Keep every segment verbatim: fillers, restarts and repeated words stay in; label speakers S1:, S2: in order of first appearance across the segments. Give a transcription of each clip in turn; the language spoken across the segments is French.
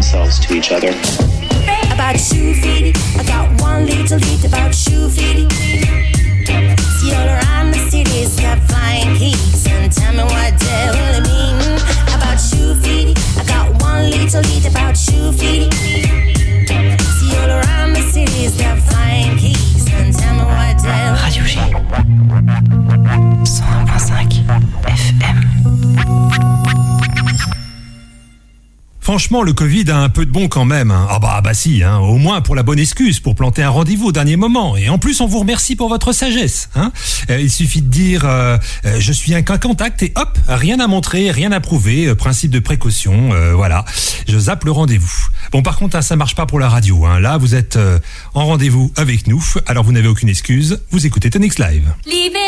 S1: themselves to each other.
S2: About shoe feet, I got one little bit about shoe feet. See all around the city, stop flying geeks and tell me what they really mean. About shoe feet, I got one little bit about shoe feet. See all around the city, stop flying geeks and tell me what they
S3: Radio G cent un virgule cinq F M.
S4: Franchement, le Covid a un peu de bon quand même. Hein. Ah bah bah si, hein, au moins pour la bonne excuse, pour planter un rendez-vous au dernier moment. Et en plus, on vous remercie pour votre sagesse. Hein. Euh, il suffit de dire euh, euh, je suis un cas contact et hop, rien à montrer, rien à prouver, euh, principe de précaution, euh, voilà. Je zappe le rendez-vous. Bon, par contre, hein, ça marche pas pour la radio. Hein. Là, vous êtes euh, en rendez-vous avec nous, alors vous n'avez aucune excuse. Vous écoutez Tonix Live.
S2: Libéré.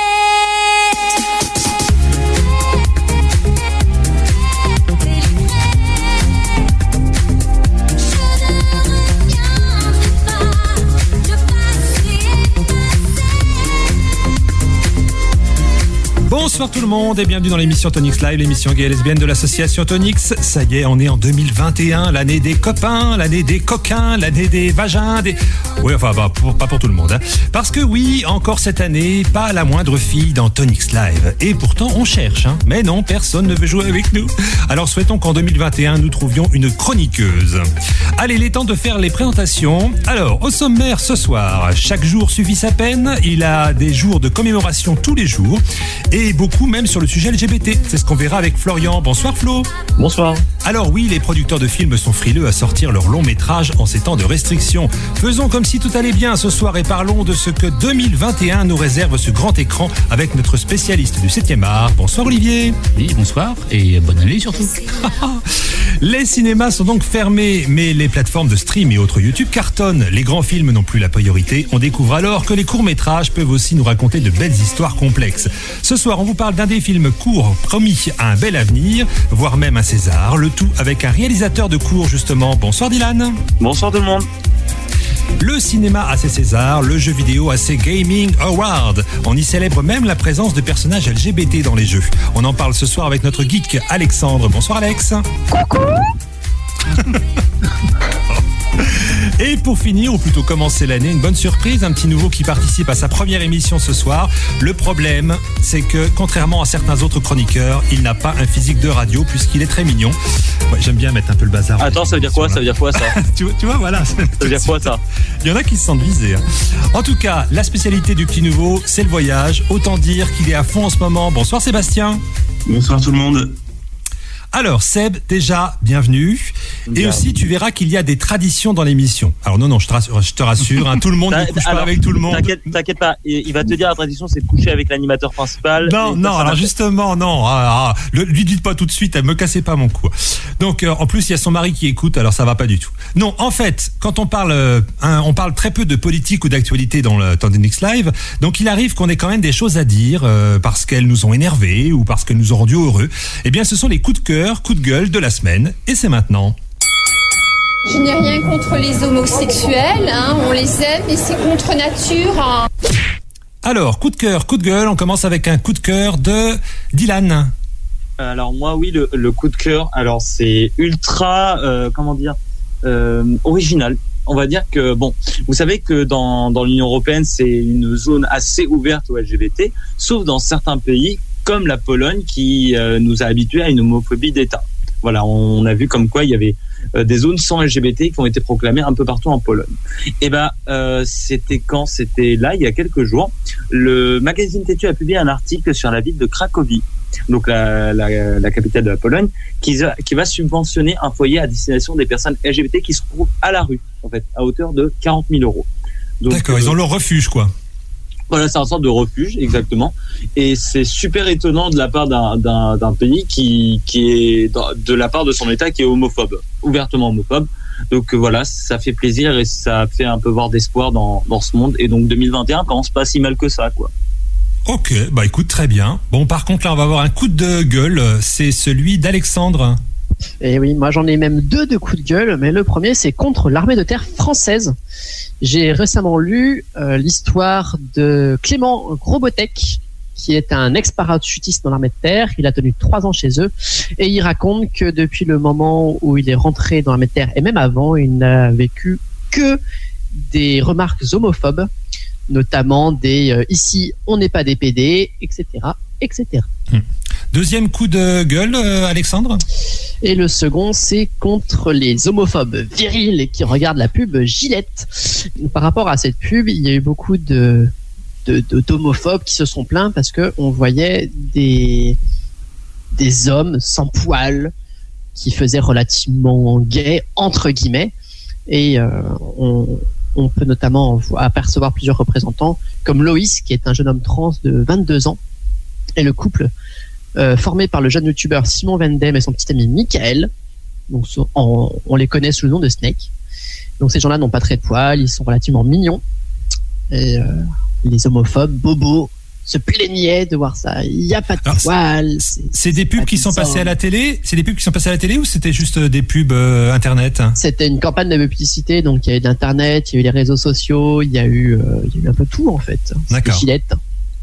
S4: Bonsoir tout le monde et bienvenue dans l'émission Tonix Live, l'émission gay et lesbienne de l'association Tonix. Ça y est, on est en deux mille vingt et un, l'année des copains, l'année des coquins, l'année des vagins, des... Oui, enfin, bah, pour, pas pour tout le monde. Hein. Parce que oui, encore cette année, pas la moindre fille dans Tonix Live. Et pourtant, on cherche, hein. Mais non, personne ne veut jouer avec nous. Alors souhaitons qu'en deux mille vingt et un, nous trouvions une chroniqueuse. Allez, il est temps de faire les présentations. Alors, au sommaire ce soir, chaque jour suffit sa peine. Il a des jours de commémoration tous les jours. Et beaucoup même sur le sujet L G B T. C'est ce qu'on verra avec Florian. Bonsoir Flo.
S5: Bonsoir.
S4: Alors oui, les producteurs de films sont frileux à sortir leur long métrage en ces temps de restrictions. Faisons comme si tout allait bien ce soir et parlons de ce que deux mille vingt et un nous réserve ce grand écran avec notre spécialiste du septième art. Bonsoir Olivier.
S5: Oui, bonsoir et bonne année surtout.
S4: Les cinémas sont donc fermés, mais les plateformes de stream et autres YouTube cartonnent. Les grands films n'ont plus la priorité. On découvre alors que les courts-métrages peuvent aussi nous raconter de belles histoires complexes. Ce soir, on vous parle d'un des films courts promis à un bel avenir, voire même un César. Le tout avec un réalisateur de court, justement. Bonsoir Dylan.
S6: Bonsoir tout le monde.
S4: Le cinéma a ses Césars, le jeu vidéo a ses Gaming Awards. On y célèbre même la présence de personnages L G B T dans les jeux. On en parle ce soir avec notre geek Alexandre. Bonsoir Alex.
S7: Coucou.
S4: Et pour finir, ou plutôt commencer l'année, une bonne surprise, un petit nouveau qui participe à sa première émission ce soir. Le problème, c'est que contrairement à certains autres chroniqueurs, il n'a pas un physique de radio puisqu'il est très mignon. Ouais, j'aime bien mettre un peu le bazar.
S6: Attends, ça veut dire quoi, ça veut dire quoi ça
S4: tu, tu vois, voilà. Ça
S6: veut dire quoi ça?
S4: Il y en a qui se sentent visés. Hein. En tout cas, la spécialité du petit nouveau, c'est le voyage. Autant dire qu'il est à fond en ce moment. Bonsoir Sébastien.
S8: Bonsoir tout le monde.
S4: Alors Seb, déjà, bienvenue.
S6: Bien.
S4: Et aussi, tu verras qu'il y a des traditions dans l'émission. Alors non, non, je te rassure, je te rassure hein, tout le monde ne couche
S6: alors,
S4: pas avec tout le monde.
S6: T'inquiète, t'inquiète pas, il va te dire la tradition, c'est de coucher avec l'animateur principal.
S4: Non, non, alors justement, non. Ah, ah, le, lui dites pas tout de suite, elle me cassez pas mon cou. Donc, euh, en plus, il y a son mari qui écoute, alors ça va pas du tout. Non, en fait, quand on parle, euh, hein, on parle très peu de politique ou d'actualité dans le Tonix Live, donc il arrive qu'on ait quand même des choses à dire euh, parce qu'elles nous ont énervés ou parce qu'elles nous ont rendus heureux. Eh bien, ce sont les coups de cœur, coups de gueule de la semaine, et c'est maintenant.
S7: Je n'ai rien contre les homosexuels, hein, on les aime, mais c'est contre nature. Hein.
S4: Alors, coup de cœur, coup de gueule, on commence avec un coup de cœur de Dylan.
S6: Alors moi, oui, le, le coup de cœur, alors c'est ultra, euh, comment dire, euh, original. On va dire que, bon, vous savez que dans, dans l'Union européenne, c'est une zone assez ouverte aux L G B T, sauf dans certains pays, comme la Pologne, qui euh, nous a habitués à une homophobie d'État. Voilà, on a vu comme quoi il y avait euh, des zones sans L G B T qui ont été proclamées un peu partout en Pologne. Et ben, euh, c'était quand? C'était là, il y a quelques jours. Le magazine Tétu a publié un article sur la ville de Cracovie, donc la, la, la capitale de la Pologne, qui, qui va subventionner un foyer à destination des personnes L G B T qui se retrouvent à la rue, en fait, à hauteur de quarante mille euros. Donc,
S4: D'accord,
S6: euh,
S4: ils ont leur refuge, quoi.
S6: Voilà, c'est une sorte de refuge, exactement. Et c'est super étonnant de la part d'un, d'un, d'un pays qui, qui est, de la part de son État, qui est homophobe, ouvertement homophobe. Donc voilà, ça fait plaisir et ça fait un peu voir d'espoir dans, dans ce monde. Et donc deux mille vingt et un commence pas si mal que ça, quoi.
S4: Ok, bah écoute, très bien. Bon, par contre, là, on va avoir un coup de gueule. C'est celui d'Alexandre.
S9: Et oui, moi j'en ai même deux de coups de gueule, mais le premier c'est contre l'armée de terre française. J'ai récemment lu euh, l'histoire de Clément Grobotek, qui est un ex-parachutiste dans l'armée de terre. Il a tenu trois ans chez eux et il raconte que depuis le moment où il est rentré dans l'armée de terre et même avant, il n'a vécu que des remarques homophobes, notamment des euh, ici on n'est pas des P D, et cetera, et cetera.
S4: Hum. Deuxième coup de gueule, euh, Alexandre.
S9: Et le second, c'est contre les homophobes virils qui regardent la pub Gillette. Par rapport à cette pub, il y a eu beaucoup de, de, de d'homophobes qui se sont plaints parce que on voyait des des hommes sans poils qui faisaient relativement gay entre guillemets, et euh, on on peut notamment apercevoir plusieurs représentants comme Loïs, qui est un jeune homme trans de vingt-deux ans, et le couple euh, formé par le jeune youtubeur Simon Vendem et son petit ami Michael. Donc, on, on les connaît sous le nom de Snake. Donc, ces gens-là n'ont pas très de poils, ils sont relativement mignons. Et euh, les homophobes, bobos, se plaignaient de voir ça. Il n'y a pas de
S4: Alors,
S9: poils.
S4: C'est, c'est des pubs qui sont passées à la télé. C'est des pubs qui sont passées à la télé ou c'était juste des pubs euh, internet?
S9: C'était une campagne de publicité, donc il y a eu de l'internet, il y a eu les réseaux sociaux, il y a eu, euh, il y a eu un peu tout en fait.
S4: D'accord.
S9: Gillette.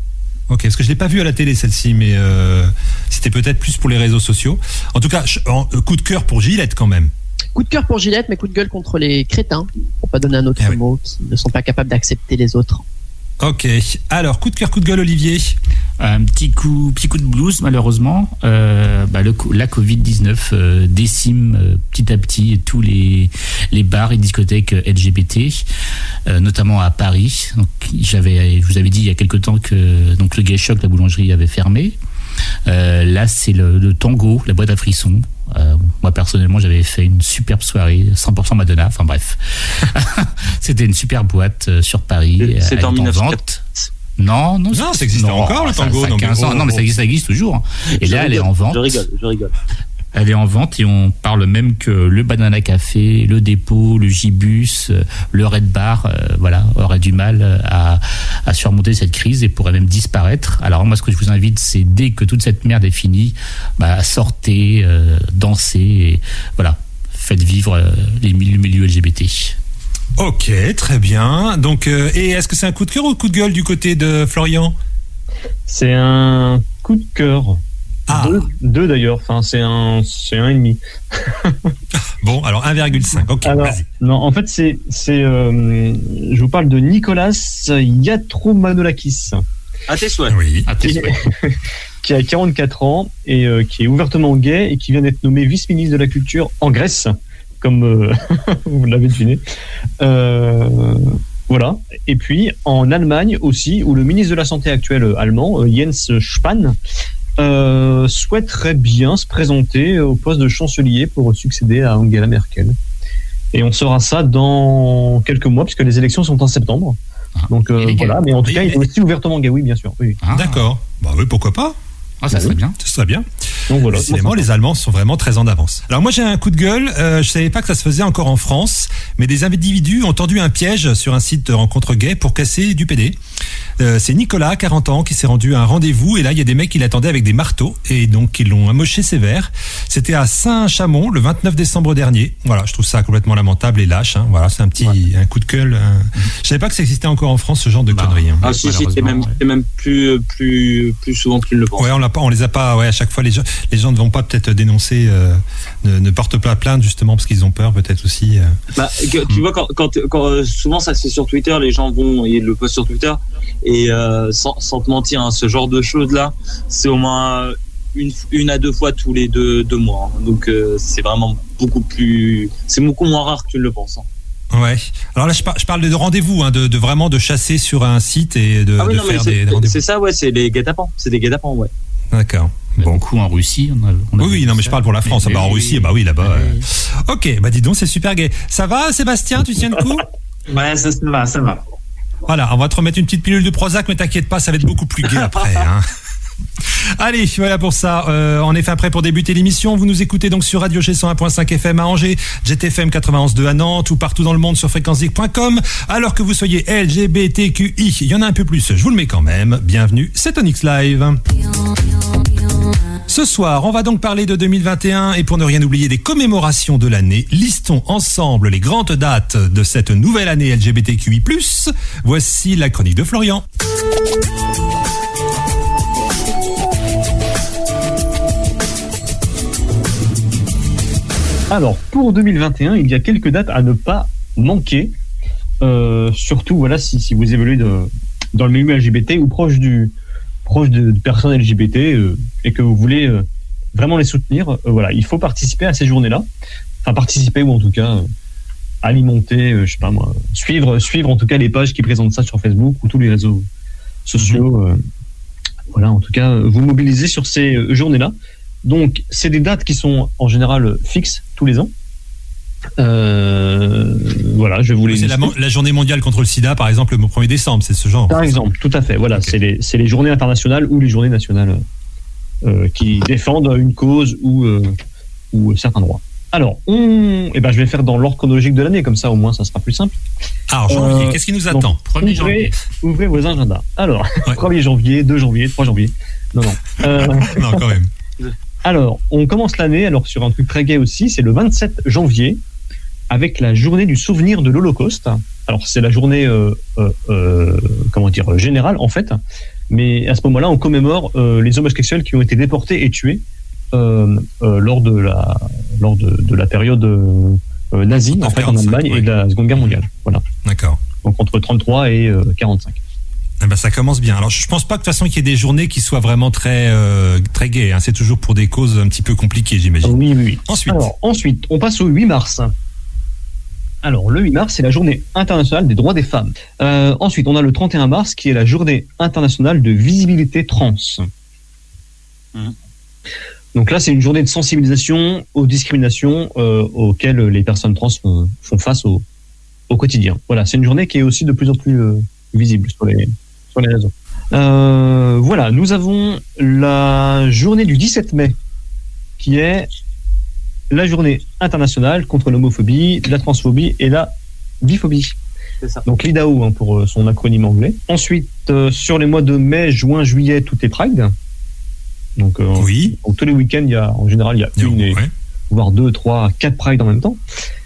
S4: Ok, parce que je l'ai pas vu à la télé celle-ci, mais euh, c'était peut-être plus pour les réseaux sociaux. En tout cas, je, en, euh, coup de cœur pour Gillette quand même.
S9: Coup de cœur pour Gillette, mais coup de gueule contre les crétins, pour pas donner un autre
S4: ah oui.
S9: mot, qui ne sont pas capables d'accepter les autres.
S4: Ok, alors coup de cœur, coup de gueule, Olivier.
S5: Un petit coup, petit coup de blues, malheureusement. Euh, bah, le, la covid dix-neuf euh, décime euh, petit à petit tous les, les bars et discothèques L G B T, euh, notamment à Paris. Donc, j'avais, je vous avais dit il y a quelque temps que donc, le Gay Choc, la boulangerie, avait fermé. Euh, là, c'est le, le Tango, la boîte à frissons. Euh, moi, personnellement, j'avais fait une superbe soirée, cent pour cent Madonna. Enfin bref, c'était une super boîte euh, sur Paris.
S6: C'est en
S5: mille neuf cent quatre. Non, non,
S4: non, ça existe encore le Tango.
S5: Ça, ça
S4: non,
S5: quinze ans.
S4: oh,
S5: non, mais ça existe, ça existe toujours. Et
S6: je
S5: là,
S6: rigole,
S5: elle est en vente.
S6: Je rigole, je rigole.
S5: Elle est en vente et on parle même que le Banana Café, le Dépôt, le Gibus, le Red Bar, euh, voilà, aurait du mal à, à surmonter cette crise et pourrait même disparaître. Alors moi, ce que je vous invite, c'est dès que toute cette merde est finie, bah, sortez, euh, dansez et voilà, faites vivre euh, les milieux, milieux L G B T.
S4: Ok, très bien. Donc, euh, et est-ce que c'est un coup de cœur ou coup de gueule du côté de Florian?
S1: C'est un coup de cœur.
S4: Ah.
S1: Deux, deux d'ailleurs. Enfin, c'est un, c'est un et demi.
S4: Bon, alors un virgule cinq. Ok,
S1: alors,
S4: vas-y.
S1: non, en fait, c'est, c'est, euh, je vous parle de Nicolas Yatromanolakis.
S6: À tes souhaits.
S4: Oui.
S5: Ah, t'es
S1: Qui, qui a quarante-quatre ans et euh, qui est ouvertement gay et qui vient d'être nommé vice-ministre de la Culture en Grèce, comme euh, vous l'avez deviné. Euh, voilà. Et puis en Allemagne aussi, où le ministre de la Santé actuel allemand, Jens Spahn, euh, souhaiterait bien se présenter au poste de chancelier pour succéder à Angela Merkel. Et on saura ça dans quelques mois, puisque les élections sont en septembre. Donc euh, voilà, mais en tout cas, il est aussi ouvertement gay, oui, bien sûr. Oui.
S5: Ah.
S4: D'accord. Bah oui, pourquoi pas.
S5: Ah, ça serait bien.
S4: Ça serait bien.
S1: Donc voilà.
S4: Décidément, les Allemands sont vraiment très en avance. Alors moi, j'ai un coup de gueule. Euh, je savais pas que ça se faisait encore en France, mais des individus ont tendu un piège sur un site de rencontre gay pour casser du P D. Euh, c'est Nicolas, quarante ans, qui s'est rendu à un rendez-vous et là, il y a des mecs qui l'attendaient avec des marteaux et donc ils l'ont amoché sévère. C'était à Saint-Chamond le vingt-neuf décembre dernier. Voilà, je trouve ça complètement lamentable et lâche. Hein. Voilà, c'est un petit ouais. un coup de gueule. Un... Je savais pas que ça existait encore en France, ce genre de bah, conneries. Hein.
S6: Ah si, si, c'est même, ouais. c'est même plus, plus, plus souvent que tu ne le penses.
S4: Ouais, on l'a pas, on les a pas. Ouais, à chaque fois, les gens, les gens ne vont pas peut-être dénoncer, euh, ne, ne portent pas plainte justement parce qu'ils ont peur, peut-être aussi. Euh...
S6: Bah, tu mmh. vois, quand, quand, quand souvent ça se fait sur Twitter, les gens vont et le postent sur Twitter et euh, sans, sans te mentir, hein, ce genre de choses là, c'est au moins une, une à deux fois tous les deux, deux mois. Hein. Donc euh, c'est vraiment beaucoup plus, c'est beaucoup moins rare que tu ne le penses. Hein.
S4: Ouais. Alors là, je, par, je parle de rendez-vous, hein, de, de vraiment de chasser sur un site et de,
S6: ah oui,
S4: de
S6: non,
S4: faire
S6: des,
S4: des rendez-vous.
S6: C'est ça, ouais, c'est les guet-apens, c'est des guet-apens, ouais.
S4: D'accord.
S5: Bon. Beaucoup en Russie. On a, on a
S4: oui, oui, non, mais je parle pour la France. Ah bah, en Russie, bah oui, là-bas.
S5: Oui.
S4: Euh... Ok, bah dis donc, c'est super gay. Ça va, Sébastien, tu tiens le coup?
S8: Ouais, ça, ça va, ça va.
S4: Voilà, on va te remettre une petite pilule de Prozac, mais t'inquiète pas, ça va être beaucoup plus gai après. Hein. Allez, voilà pour ça. Euh, on est fin prêt pour débuter l'émission. Vous nous écoutez donc sur Radio G cent un virgule cinq F M à Angers, Jet F M quatre-vingt-onze deux à Nantes ou partout dans le monde sur fréquence zik point com. Alors que vous soyez L G B T Q I, il y en a un peu plus, je vous le mets quand même. Bienvenue, c'est Tonix Live. Ce soir, on va donc parler de deux mille vingt et un et pour ne rien oublier des commémorations de l'année, listons ensemble les grandes dates de cette nouvelle année L G B T Q I plus. Voici la chronique de Florian.
S1: Alors, pour deux mille vingt et un, il y a quelques dates à ne pas manquer. Euh, surtout, voilà, si, si vous évoluez de, dans le milieu L G B T ou proche du proche de, de personnes L G B T euh, et que vous voulez euh, vraiment les soutenir, euh, voilà, il faut participer à ces journées-là. Enfin, participer ou en tout cas euh, alimenter, euh, je sais pas moi, suivre, suivre en tout cas les pages qui présentent ça sur Facebook ou tous les réseaux sociaux. Euh, voilà, en tout cas, vous mobilisez sur ces euh, journées-là. Donc, c'est des dates qui sont en général fixes tous les ans. Euh, voilà, je vais vous les.
S4: C'est la, la journée mondiale contre le sida, par exemple, le premier décembre, c'est ce genre.
S1: Par exemple, tout à fait. Voilà, okay. c'est les c'est les journées internationales ou les journées nationales euh, qui défendent une cause ou euh, ou certains droits. Alors, on, eh ben, je vais faire dans l'ordre chronologique de l'année, comme ça au moins ça sera plus simple.
S4: Alors, janvier, euh, qu'est-ce qui nous attend?
S5: Premier janvier.
S1: Ouvrez vos agendas. Alors, ouais. premier janvier, deux janvier, trois janvier. Non, non. Euh...
S4: non, quand même.
S1: Alors, on commence l'année, alors sur un truc très gai aussi, c'est le vingt-sept janvier, avec la journée du souvenir de l'Holocauste. Alors, c'est la journée, euh, euh, euh, comment dire, générale, en fait. Mais à ce moment-là, on commémore euh, les homosexuels qui ont été déportés et tués euh, euh, lors de la, lors de, de la période euh, nazie, en fait, en Allemagne, oui. et de la Seconde Guerre mondiale. Voilà.
S4: D'accord.
S1: Donc, entre trente-trois et euh, quarante-cinq.
S4: Eh ben, ça commence bien. Alors, je pense pas que de toute façon qu'il y ait des journées qui soient vraiment très euh, très gaies. Hein. C'est toujours pour des causes un petit peu compliquées, j'imagine.
S1: Oui, oui, oui.
S4: Ensuite.
S1: Alors, ensuite, on passe au huit mars. Alors, le huit mars, c'est la journée internationale des droits des femmes. Euh, ensuite, on a le trente et un mars, qui est la journée internationale de visibilité trans. Mmh. Donc là, c'est une journée de sensibilisation aux discriminations euh, auxquelles les personnes trans font, font face au, au quotidien. Voilà, c'est une journée qui est aussi de plus en plus euh, visible sur les sur les réseaux. Euh, voilà, nous avons la journée du dix-sept mai, qui est la journée internationale contre l'homophobie, la transphobie et la biphobie.
S6: C'est ça.
S1: Donc l'I D A O hein, pour son acronyme anglais. Ensuite, euh, sur les mois de mai, juin, juillet, tout est Pride. Donc, euh,
S4: oui.
S1: donc tous les week-ends, il y a, en général, il y a une, et, ouais. voire deux, trois, quatre Pride en même temps.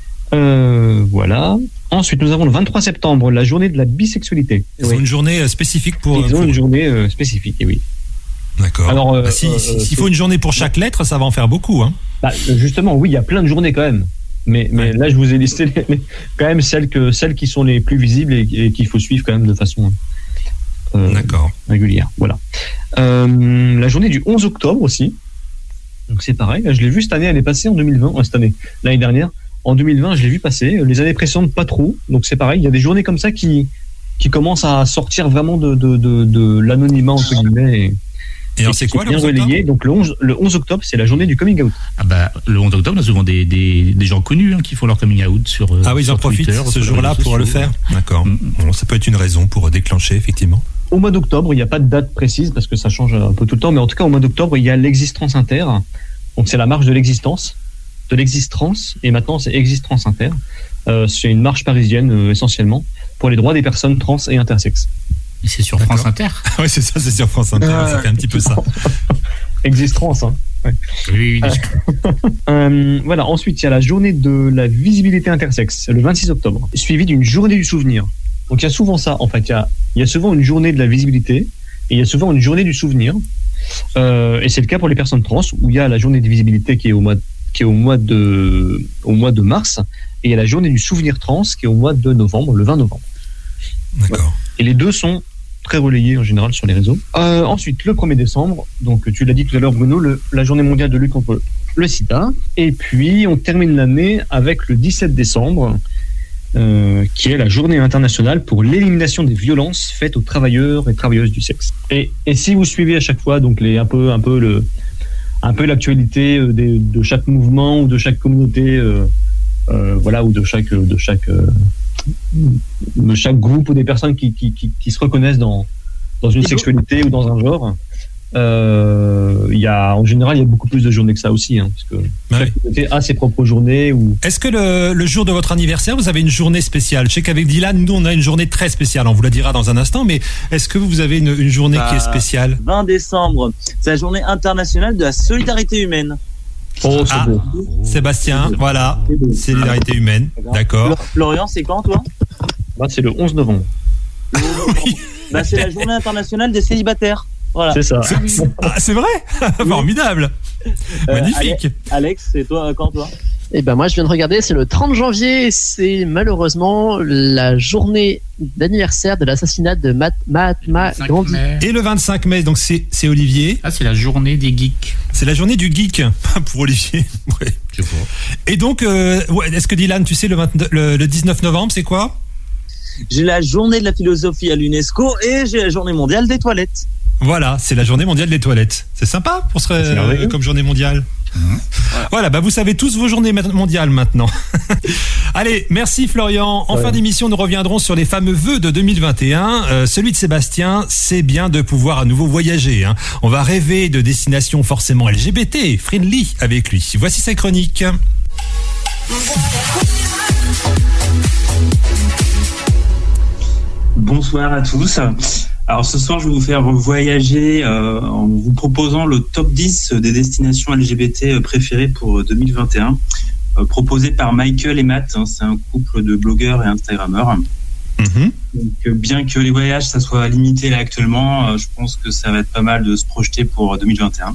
S1: Euh, voilà. Ensuite, nous avons le vingt-trois septembre, la journée de la bisexualité.
S4: Ils oui. ont une journée spécifique pour...
S1: Ils ont
S4: pour...
S1: une journée euh, spécifique, et oui.
S4: D'accord. Alors, euh, bah, si, euh, s'il si faut une journée pour chaque lettre, ça va en faire beaucoup. Hein.
S1: Bah, justement, oui, il y a plein de journées quand même. Mais, mais ouais. là, je vous ai listé les, les, quand même celles, que, celles qui sont les plus visibles et, et qu'il faut suivre quand même de façon euh,
S4: D'accord.
S1: régulière. Voilà. Euh, la journée du onze octobre aussi. Donc c'est pareil. Là, je l'ai vu cette année, elle est passée en deux mille vingt. Ouais, cette année, l'année dernière. En deux mille vingt, je l'ai vu passer. Les années précédentes, pas trop. Donc c'est pareil. Il y a des journées comme ça qui, qui commencent à sortir vraiment de, de, de, de l'anonymat, entre guillemets. Et,
S4: Et alors, c'est quoi
S1: le onze octobre ? Donc, le onze, le onze octobre, c'est la journée du coming out.
S5: Ah bah, le onze octobre, on a souvent des, des, des gens connus hein, qui font leur coming out sur
S4: Ah oui, ils en profitent Twitter, ce jour-là pour le faire. D'accord. Mm-hmm. Bon, ça peut être une raison pour déclencher, effectivement.
S1: Au mois d'octobre, il n'y a pas de date précise parce que ça change un peu tout le temps, mais en tout cas, au mois d'octobre, il y a l'Existence Inter. Donc, c'est la marche de l'existence, de l'existence, et maintenant, c'est Existence Inter. Euh, c'est une marche parisienne, euh, essentiellement, pour les droits des personnes trans et intersexes.
S5: Et c'est sur D'accord. France Inter.
S4: Oui, c'est ça, c'est sur France Inter. Euh, ça fait un petit peu ça.
S1: Existence, hein. Ouais.
S5: Oui, oui.
S1: Euh, euh, voilà. Ensuite, il y a la journée de la visibilité intersexe, le vingt-six octobre, suivi d'une journée du souvenir. Donc, il y a souvent ça. En fait, il y a, il y a souvent une journée de la visibilité et il y a souvent une journée du souvenir. Euh, et c'est le cas pour les personnes trans où il y a la journée de visibilité qui est au mois, qui est au mois de, au mois de mars, et il y a la journée du souvenir trans qui est au mois de novembre, le vingt novembre.
S4: D'accord.
S1: Voilà. Et les deux sont très relayés en général sur les réseaux. Euh, ensuite, le premier décembre, donc tu l'as dit tout à l'heure Bruno, le, la journée mondiale de lutte contre le sida. Et puis on termine l'année avec le dix-sept décembre, euh, qui est la journée internationale pour l'élimination des violences faites aux travailleurs et travailleuses du sexe. Et, et si vous suivez à chaque fois donc les, un peu, un peu, le, un peu l'actualité des, de chaque mouvement ou de chaque communauté, euh, euh, voilà, ou de chaque, de chaque euh, de chaque groupe ou des personnes qui, qui, qui, qui se reconnaissent dans, dans une sexualité ou dans un genre, euh, il y a, en général, il y a beaucoup plus de journées que ça aussi, hein, parce que
S4: bah
S1: chaque
S4: oui.
S1: communauté a ses propres journées. Ou...
S4: Est-ce que le, le jour de votre anniversaire, vous avez une journée spéciale ? Je sais qu'avec Dylan, nous, on a une journée très spéciale, on vous la dira dans un instant, mais est-ce que vous avez une, une journée bah, qui est spéciale ?
S6: vingt décembre, c'est la journée internationale de la solidarité humaine.
S1: Oh, c'est
S4: ah,
S1: beau.
S4: Sébastien, c'est voilà, c'est solidarité humaine, d'accord.
S6: Florian, c'est quand, toi ?
S1: Bah, c'est le onze novembre.
S4: Oui.
S6: Bah, c'est la journée internationale des célibataires. Voilà.
S1: C'est ça.
S4: C'est, ah, c'est vrai. Formidable.
S6: Euh,
S4: Magnifique.
S6: Alex, c'est toi quand, toi ?
S9: Et ben moi je viens de regarder, c'est le trente janvier, c'est malheureusement la journée d'anniversaire de l'assassinat de Mahat- Mahatma Gandhi.
S4: Et le vingt-cinq mai, donc c'est, c'est Olivier.
S5: Ah, c'est la journée des geeks.
S4: C'est la journée du geek pour Olivier. Ouais.
S5: Je vois.
S4: Et donc, euh, ouais, est-ce que Dylan, tu sais, le, vingt, le, le dix-neuf novembre, c'est quoi?
S6: J'ai la journée de la philosophie à l'UNESCO et j'ai la journée mondiale des toilettes.
S4: Voilà, c'est la journée mondiale des toilettes. C'est sympa pour se, euh, comme journée mondiale. Mmh. Voilà. voilà, bah vous savez tous vos journées mondiales maintenant. Allez, merci Florian. En ouais. fin d'émission, nous reviendrons sur les fameux vœux de deux mille vingt et un. Euh, celui de Sébastien, c'est bien de pouvoir à nouveau voyager. Hein. On va rêver de destinations forcément L G B T, friendly avec lui. Voici sa chronique.
S8: Bonsoir à tous. Alors ce soir, je vais vous faire voyager euh, en vous proposant le top dix des destinations L G B T préférées pour deux mille vingt et un, euh, proposé par Michael et Matt. Hein, c'est un couple de blogueurs et Instagrammeurs. Mm-hmm. Donc, bien que les voyages, ça soit limité là actuellement, euh, je pense que ça va être pas mal de se projeter pour deux mille vingt et un.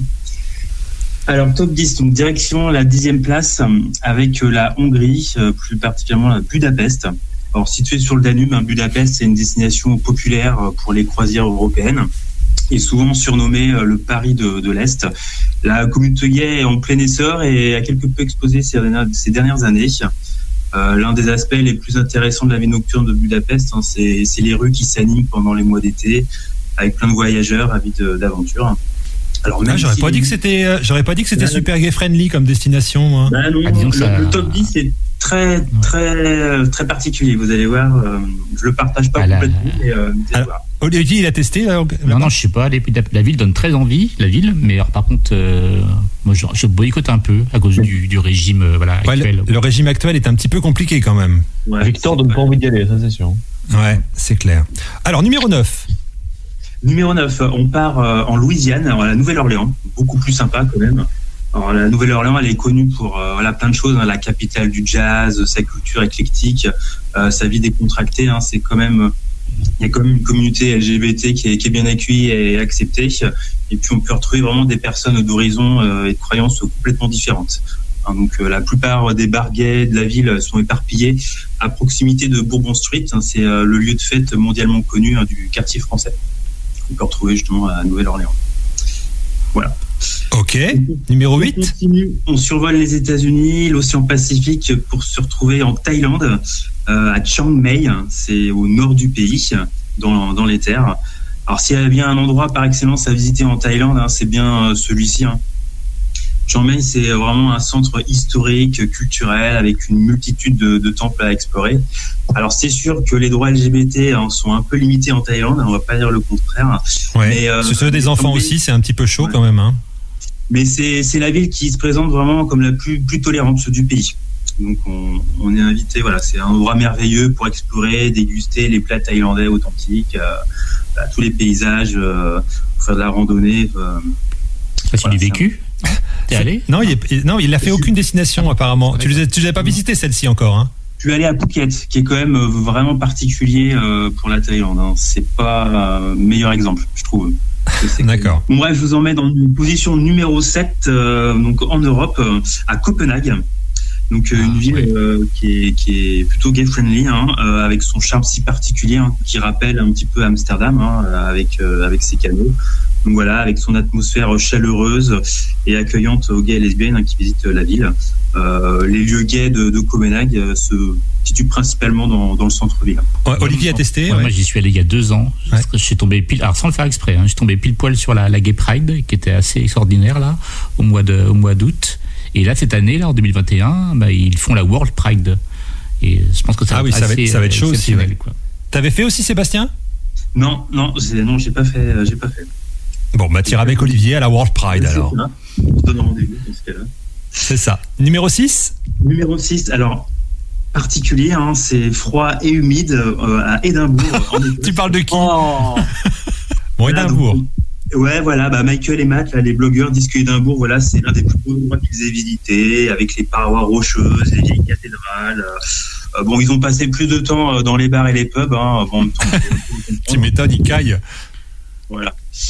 S8: Alors top dix, donc direction la dixième place avec la Hongrie, euh, plus particulièrement la Budapest. Alors, situé sur le Danube, hein, Budapest, c'est une destination populaire pour les croisières européennes et souvent surnommée le Paris de, de l'Est. La communauté gay est en plein essor et a quelque peu explosé ces dernières, ces dernières années. Euh, l'un des aspects les plus intéressants de la vie nocturne de Budapest, hein, c'est, c'est les rues qui s'animent pendant les mois d'été avec plein de voyageurs avides d'aventure.
S4: Alors, même ah, j'aurais, si pas les... dit que c'était, euh, j'aurais pas dit que c'était bah, super gay friendly comme destination, moi.
S8: Bah, non, ah, le, ça... le top dix est très, très, très particulier. Vous allez voir, euh, je le partage pas ah, complètement. La... Mais, euh,
S4: Alors, Olivier, il a testé là,
S5: Non, non, je sais pas. La ville donne très envie, la ville, mais alors, par contre, euh, moi, je, je boycotte un peu à cause du, du régime, euh, voilà,
S4: ouais,
S5: actuel.
S4: Le, le régime actuel est un petit peu compliqué quand même.
S1: Ouais, Victor donne pas envie d'y aller, ça c'est sûr.
S4: Ouais, c'est clair. Alors, numéro neuf.
S8: Numéro neuf, on part euh, en Louisiane, alors à la Nouvelle-Orléans, beaucoup plus sympa quand même. Alors, la Nouvelle-Orléans, elle est connue pour euh, voilà, plein de choses, hein, la capitale du jazz, sa culture éclectique, euh, sa vie décontractée. Hein, c'est quand même, il y a quand même une communauté L G B T qui est, qui est bien accueillie et acceptée. Et puis on peut retrouver vraiment des personnes d'horizons euh, et de croyances complètement différentes. Hein, donc euh, la plupart des bars gays de la ville sont éparpillés à proximité de Bourbon Street. Hein, c'est euh, le lieu de fête mondialement connu hein, du quartier français. On peut retrouver justement à Nouvelle-Orléans. Voilà.
S4: Ok. Numéro huit.
S8: On continue. On survole les États-Unis, l'océan Pacifique pour se retrouver en Thaïlande, euh, à Chiang Mai. C'est au nord du pays, dans, dans les terres. Alors, s'il y a bien un endroit par excellence à visiter en Thaïlande, hein, c'est bien euh, celui-ci. Hein. Chiang Mai, c'est vraiment un centre historique, culturel, avec une multitude de, de temples à explorer. Alors, c'est sûr que les droits L G B T hein, sont un peu limités en Thaïlande, on va pas dire le contraire.
S4: Ouais. Mais, euh, ceux des enfants Mai, aussi, c'est un petit peu chaud ouais. quand même. Hein.
S8: Mais c'est, c'est la ville qui se présente vraiment comme la plus, plus tolérante du pays. Donc, on, on est invité, voilà, c'est un endroit merveilleux pour explorer, déguster les plats thaïlandais authentiques, euh, bah, tous les paysages, euh, pour faire de la randonnée. Euh,
S5: c'est voilà, du vécu un... T'es allé
S4: non, il est, non, il n'a fait aucune destination apparemment. Tu ne les avais pas visité celle-ci encore, hein?
S8: Je suis allé à Phuket, qui est quand même vraiment particulier euh, pour la Thaïlande. Hein. C'est pas le euh, meilleur exemple, je trouve.
S4: D'accord.
S8: Bon, bref, je vous emmène dans une position numéro sept, euh, donc en Europe, euh, à Copenhague. Donc euh, une ah, ville oui. euh, qui, est, qui est plutôt gay-friendly, hein, euh, avec son charme si particulier, hein, qui rappelle un petit peu Amsterdam, hein, avec, euh, avec ses canaux. Donc voilà, avec son atmosphère chaleureuse et accueillante aux gays et lesbiennes hein, qui visitent la ville. Euh, les lieux gays de, de Copenhague euh, se situent principalement dans, dans le centre-ville.
S4: Ouais, Olivier a testé.
S5: Ouais,
S4: ouais.
S5: Moi, j'y suis allé il y a deux ans. Ouais. Je suis tombé pile, alors sans le faire exprès, hein, je suis tombé pile poil sur la, la Gay Pride, qui était assez extraordinaire là, au mois de, au mois d'août. Et là, cette année, là, en deux mille vingt et un, bah, ils font la World Pride. Et je pense que ça,
S4: ah
S5: va,
S4: oui,
S5: être
S4: ça,
S5: assez,
S4: va être, ça va être chaud aussi. Ouais.
S5: Quoi.
S4: T'avais fait aussi, Sébastien ?
S8: Non, non, c'est, non, j'ai pas fait, j'ai pas fait.
S4: Bon, bah, tire avec Olivier à la World Pride alors.
S8: On se donne rendez-vous dans ce cas-là.
S4: C'est ça. Numéro six ?
S8: Numéro six, alors, particulier, hein, c'est froid et humide euh, à Édimbourg.
S4: Tu parles de qui ? oh. Bon, voilà, Édimbourg. Donc,
S8: ouais, voilà, bah Michael et Matt, là, les blogueurs, disent qu'Édimbourg, voilà, c'est l'un des plus beaux endroits qu'ils aient visité, avec les parois rocheuses, les vieilles cathédrales. Euh, bon, ils ont passé plus de temps dans les bars et les pubs. Hein, bon,
S4: tu m'étonnes, ils caillent.
S8: Voilà.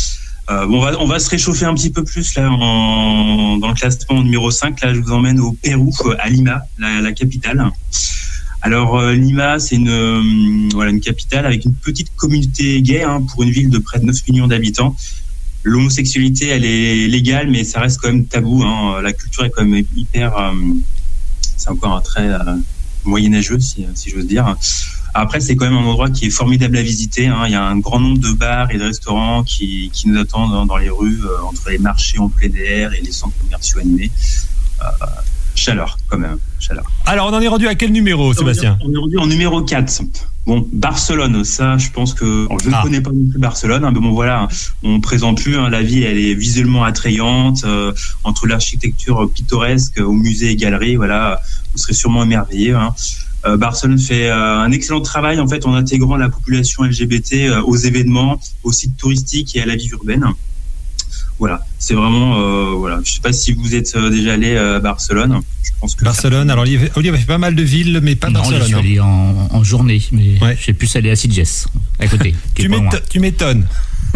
S8: Euh, bon, on va, on va se réchauffer un petit peu plus là en, dans le classement numéro cinq. Là, je vous emmène au Pérou, à Lima, la, la capitale. Alors euh, Lima, c'est une euh, voilà une capitale avec une petite communauté gay hein, pour une ville de près de neuf millions d'habitants. L'homosexualité, elle est légale, mais ça reste quand même tabou. Hein. La culture est quand même hyper. Euh, c'est encore un trait euh, moyenâgeux, si, si j'ose dire. Après, c'est quand même un endroit qui est formidable à visiter. Hein. Il y a un grand nombre de bars et de restaurants qui, qui nous attendent dans, dans les rues, euh, entre les marchés en plein air et les centres commerciaux animés. Euh, chaleur, quand même. Chaleur.
S4: Alors, on en est rendu à quel numéro, Sébastien ?
S8: On est rendu en numéro quatre. Bon, Barcelone, ça, je pense que... Alors, je ne
S4: ah.
S8: connais pas non plus Barcelone, hein, mais bon, voilà, on ne présente plus. Hein, la ville, elle est visuellement attrayante. Euh, entre l'architecture pittoresque aux musées et galeries, voilà, vous serez sûrement émerveillés. Hein. Euh, Barcelone fait euh, un excellent travail, en fait, en intégrant la population L G B T euh, aux événements, aux sites touristiques et à la vie urbaine. Voilà, c'est vraiment... Euh, voilà. Je ne sais pas si vous êtes euh, déjà allé à Barcelone. Je pense que
S4: Barcelone, ça... alors Olivier a fait pas mal de villes, mais pas
S5: non,
S4: Barcelone.
S5: Je suis allé en, en journée, mais ouais. J'ai pu aller à Sitges, à côté.
S4: tu, m'éton, tu m'étonnes.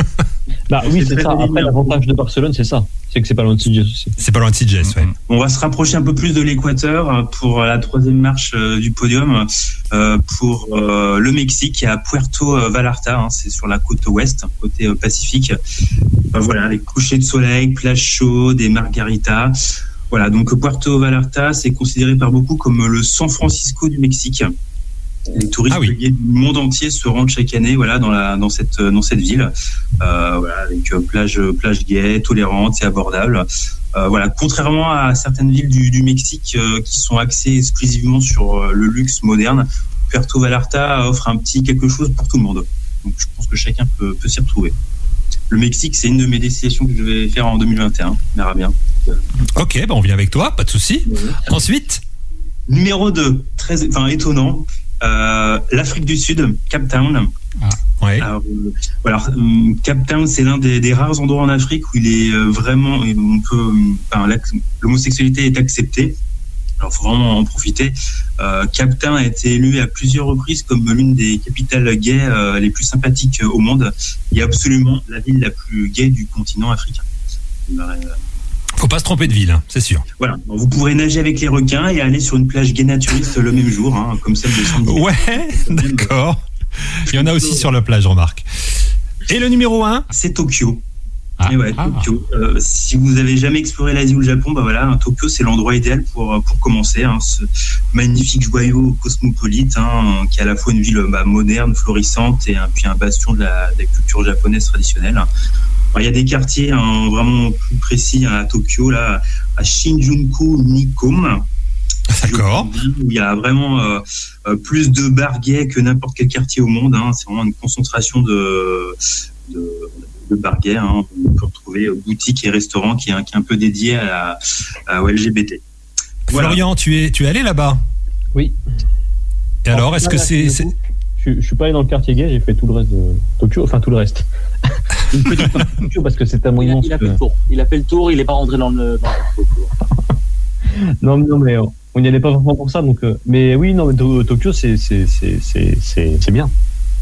S1: Bah oui, c'est, c'est ça. Après, l'avantage de Barcelone, c'est ça. C'est que c'est pas loin de Sitges aussi.
S4: C'est pas loin de Sitges, mm-hmm. ouais.
S8: On va se rapprocher un peu plus de l'équateur pour la troisième marche euh, du podium euh, pour euh, le Mexique à Puerto Vallarta. Hein, c'est sur la côte ouest, côté euh, Pacifique. Euh, voilà, les couchers de soleil, plages chaudes et margaritas. Voilà, donc Puerto Vallarta, c'est considéré par beaucoup comme le San Francisco du Mexique. Les touristes ah oui. du monde entier se rendent chaque année, voilà, dans la dans cette dans cette ville, euh, voilà, avec plage plage gaie, tolérante et abordable. Euh, voilà, contrairement à certaines villes du, du Mexique euh, qui sont axées exclusivement sur euh, le luxe moderne, Puerto Vallarta offre un petit quelque chose pour tout le monde. Donc je pense que chacun peut peut s'y retrouver. Le Mexique, c'est une de mes destinations que je vais faire en deux mille vingt et un. On verra bien.
S4: Ok, ben on vient avec toi, pas de souci. Ouais. Ensuite,
S8: numéro deux, très, enfin étonnant. Euh, l'Afrique du Sud, Cape Town.
S4: Ah, ouais.
S8: Alors, euh, voilà, euh, Cape Town, c'est l'un des, des rares endroits en Afrique où il est euh, vraiment, on peut, enfin, l'homosexualité est acceptée. Alors, faut vraiment en profiter. Euh, Cape Town a été élu à plusieurs reprises comme l'une des capitales gays euh, les plus sympathiques au monde. Il y a absolument la ville la plus gaie du continent africain. Euh,
S4: Faut pas se tromper de ville, hein, c'est sûr.
S8: Voilà, vous pourrez nager avec les requins et aller sur une plage gay naturiste le même jour, hein, comme celle de Sandy.
S4: Ouais, d'accord. Il y en a aussi sur la plage, remarque. Et le numéro un ?
S8: C'est Tokyo.
S5: Ah,
S8: et ouais,
S5: ah.
S8: Tokyo. Euh, si vous avez jamais exploré l'Asie ou le Japon, bah voilà, Tokyo c'est l'endroit idéal pour pour commencer. Hein, ce magnifique joyau cosmopolite, hein, qui est à la fois une ville bah, moderne, florissante et un, puis un bastion de la, de la culture japonaise traditionnelle. Hein. Il y a des quartiers hein, vraiment plus précis à Tokyo, là, à Shinjuku Nikom.
S4: D'accord.
S8: Où il y a vraiment euh, plus de bars gays que n'importe quel quartier au monde. Hein. C'est vraiment une concentration de, de, de bars gays. Hein. On peut retrouver boutiques et restaurants qui est un, qui est un peu dédié à la, à, au L G B T.
S4: Voilà. Florian, tu es, tu es allé là-bas ?
S1: Oui.
S4: Et alors, alors est-ce que c'est... c'est...
S1: Je, je suis pas allé dans le quartier gay, j'ai fait tout le reste de Tokyo, enfin tout le reste. Une petite partie de Tokyo parce que c'est un monument.
S6: Il a, il a fait le tour. Il a fait le tour, il est pas rentré dans le, dans le Tokyo.
S1: non, non, mais on n'y allait pas vraiment pour ça, donc. Euh, mais oui, non, mais Tokyo, c'est c'est c'est c'est c'est, c'est bien.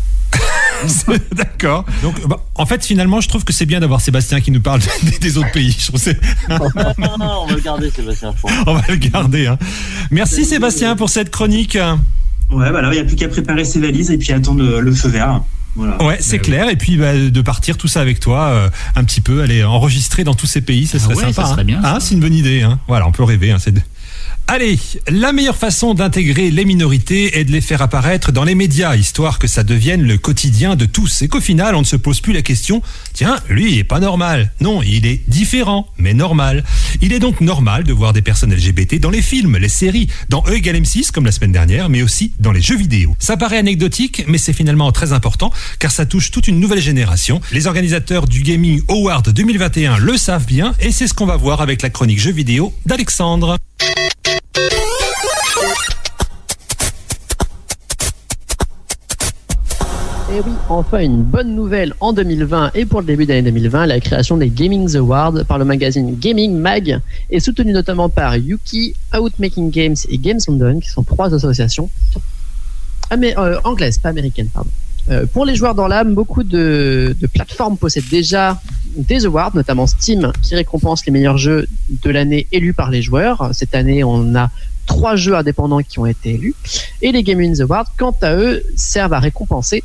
S4: D'accord. Donc, bah, en fait, finalement, je trouve que c'est bien d'avoir Sébastien qui nous parle des, des autres pays. Je trouve c'est...
S6: non, non, non, on va le garder, Sébastien.
S4: On va le garder. Hein. Merci, Sébastien, pour cette chronique.
S8: Ouais, bah là, il n'y a plus qu'à préparer ses valises et puis attendre le, le feu vert. Voilà.
S4: Ouais, c'est bah, clair. Oui. Et puis bah, de partir tout ça avec toi, euh, un petit peu, aller enregistrer dans tous ces pays, ça serait
S5: ah ouais,
S4: sympa.
S5: Ça serait
S4: hein.
S5: bien.
S4: Ah, c'est une bonne idée. Hein. Voilà, on peut rêver. Hein, c'est de... Allez, la meilleure façon d'intégrer les minorités est de les faire apparaître dans les médias, histoire que ça devienne le quotidien de tous et qu'au final, on ne se pose plus la question « Tiens, lui, il est pas normal ». Non, il est différent, mais normal. Il est donc normal de voir des personnes L G B T dans les films, les séries, dans E égale M six, comme la semaine dernière, mais aussi dans les jeux vidéo. Ça paraît anecdotique, mais c'est finalement très important, car ça touche toute une nouvelle génération. Les organisateurs du Gaming Award deux mille vingt et un le savent bien, et c'est ce qu'on va voir avec la chronique jeux vidéo d'Alexandre.
S9: Et oui, enfin une bonne nouvelle en deux mille vingt et pour le début d'année deux mille vingt, la création des Gaming Awards par le magazine Gaming Mag est soutenue notamment par Yuki, Outmaking Games et Games London, qui sont trois associations Amé- euh, anglaises, pas américaines, pardon. Euh, pour les joueurs dans l'âme, beaucoup de, de plateformes possèdent déjà des awards, notamment Steam, qui récompense les meilleurs jeux de l'année élus par les joueurs. Cette année, on a trois jeux indépendants qui ont été élus. Et les Game Wins Awards, quant à eux, servent à récompenser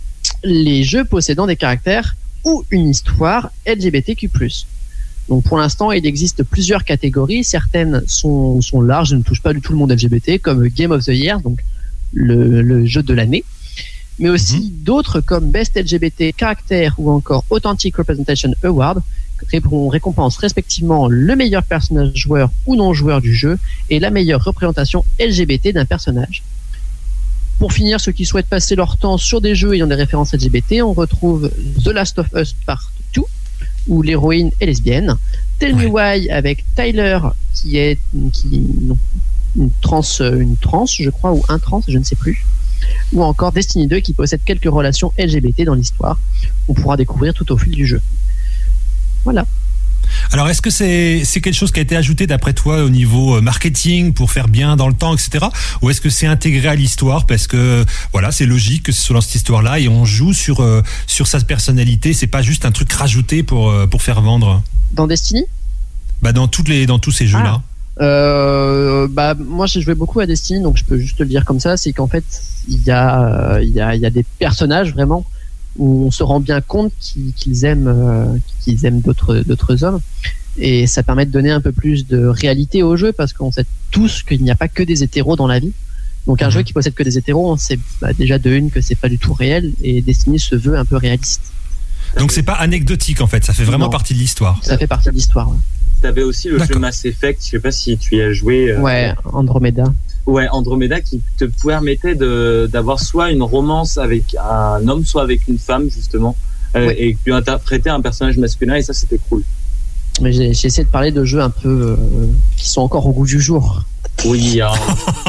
S9: les jeux possédant des caractères ou une histoire L G B T Q plus. Donc pour l'instant, il existe plusieurs catégories. Certaines sont, sont larges et ne touchent pas du tout le monde L G B T, comme Game of the Year, donc le, le jeu de l'année. Mais aussi mmh. d'autres comme Best L G B T Caractère ou encore Authentic Representation Award, récompense respectivement le meilleur personnage joueur ou non joueur du jeu et la meilleure représentation L G B T d'un personnage. Pour finir, ceux qui souhaitent passer leur temps sur des jeux ayant des références L G B T, on retrouve The Last of Us Part deux, où l'héroïne est lesbienne. Tell Me Why avec Tyler, qui est qui, non, une trans, une trans, je crois, ou un trans, je ne sais plus. Ou encore Destiny deux, qui possède quelques relations L G B T dans l'histoire. On pourra découvrir tout au fil du jeu. Voilà.
S4: Alors, est-ce que c'est, c'est quelque chose qui a été ajouté d'après toi au niveau marketing pour faire bien dans le temps, et cetera. Ou est-ce que c'est intégré à l'histoire parce que voilà, c'est logique que ce soit dans cette histoire-là et on joue sur euh, sur sa personnalité. C'est pas juste un truc rajouté pour euh, pour faire vendre.
S9: Dans Destiny ?
S4: Bah dans toutes les dans tous ces jeux-là.
S9: Ah. Euh, bah moi j'ai joué beaucoup à Destiny, donc je peux juste te le dire comme ça, c'est qu'en fait il y a il y a il y a des personnages vraiment où on se rend bien compte qu'ils, qu'ils aiment euh, qu'ils aiment d'autres d'autres hommes, et ça permet de donner un peu plus de réalité au jeu parce qu'on sait tous qu'il n'y a pas que des hétéros dans la vie. Donc un mmh. jeu qui possède que des hétéros, on sait bah, déjà de une que c'est pas du tout réel, et Destiny se veut un peu réaliste.
S4: Donc c'est pas anecdotique en fait, ça fait vraiment non. partie de l'histoire.
S9: Ça fait partie de l'histoire. Ouais.
S6: T'avais aussi le D'accord. jeu Mass Effect, je sais pas si tu y as joué. Euh...
S9: Ouais, Andromeda.
S6: Ouais, Andromeda, qui te permettait de d'avoir soit une romance avec un homme, soit avec une femme justement, euh, ouais. et puis interpréter un personnage masculin, et ça c'était cool.
S9: Mais j'ai, j'ai essayé de parler de jeux un peu euh, qui sont encore au goût du jour.
S6: Oui. Hein.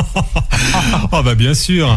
S4: Oh bah bien sûr.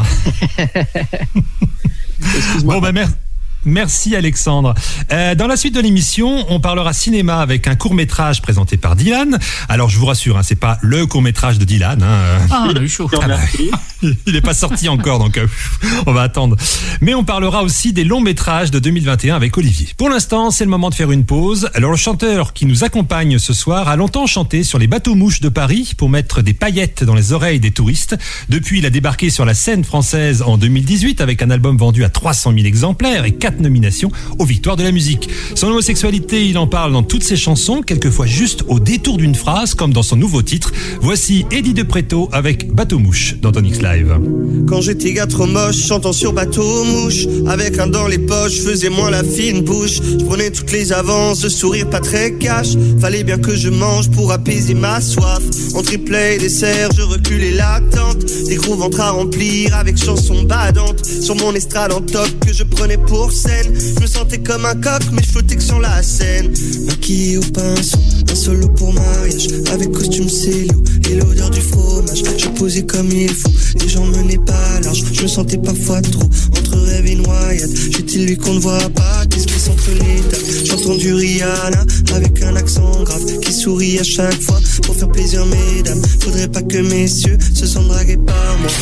S9: Excuse-moi.
S4: Bon bah merci. Merci Alexandre. Euh, dans la suite de l'émission, on parlera cinéma avec un court-métrage présenté par Dylan. Alors je vous rassure, hein, c'est pas le court-métrage de Dylan. Hein.
S5: Ah, on a eu chaud.
S4: Ah bah, il n'est pas sorti encore, donc euh, on va attendre. Mais on parlera aussi des longs métrages de deux mille vingt et un avec Olivier. Pour l'instant, c'est le moment de faire une pause. Alors le chanteur qui nous accompagne ce soir a longtemps chanté sur les bateaux-mouches de Paris pour mettre des paillettes dans les oreilles des touristes. Depuis, il a débarqué sur la scène française en deux mille dix-huit avec un album vendu à trois cent mille exemplaires et quatre nominations aux Victoires de la musique. Son homosexualité, il en parle dans toutes ses chansons, quelquefois juste au détour d'une phrase, comme dans son nouveau titre. Voici Eddie De Pretto avec Bateau-mouche dans Tonix Live.
S10: Quand j'étais gars trop moche, chantant sur Bateau-mouche, avec un dans les poches, je faisais moins la fine bouche. Je prenais toutes les avances, le sourire pas très cash. Fallait bien que je mange pour apaiser ma soif. En triplet dessert, je reculais l'attente. Des gros ventres à remplir avec chansons badantes. Sur mon estrade en top que je prenais pour scène. Je me sentais comme un coq, mais je flottais que sur la scène. Maquillé au pinceau, un solo pour mariage, avec costume célio et l'odeur du fromage. Je posais comme il faut, les gens menaient pas large. Je me sentais parfois trop entre rêve et noyade. J'étais lui qu'on ne voit pas, qu'est-ce qui s'entre les tables. J'entends du Rihanna avec un accent grave qui sourit à chaque fois pour faire plaisir mesdames. Faudrait pas que messieurs se sentent dragués par moi.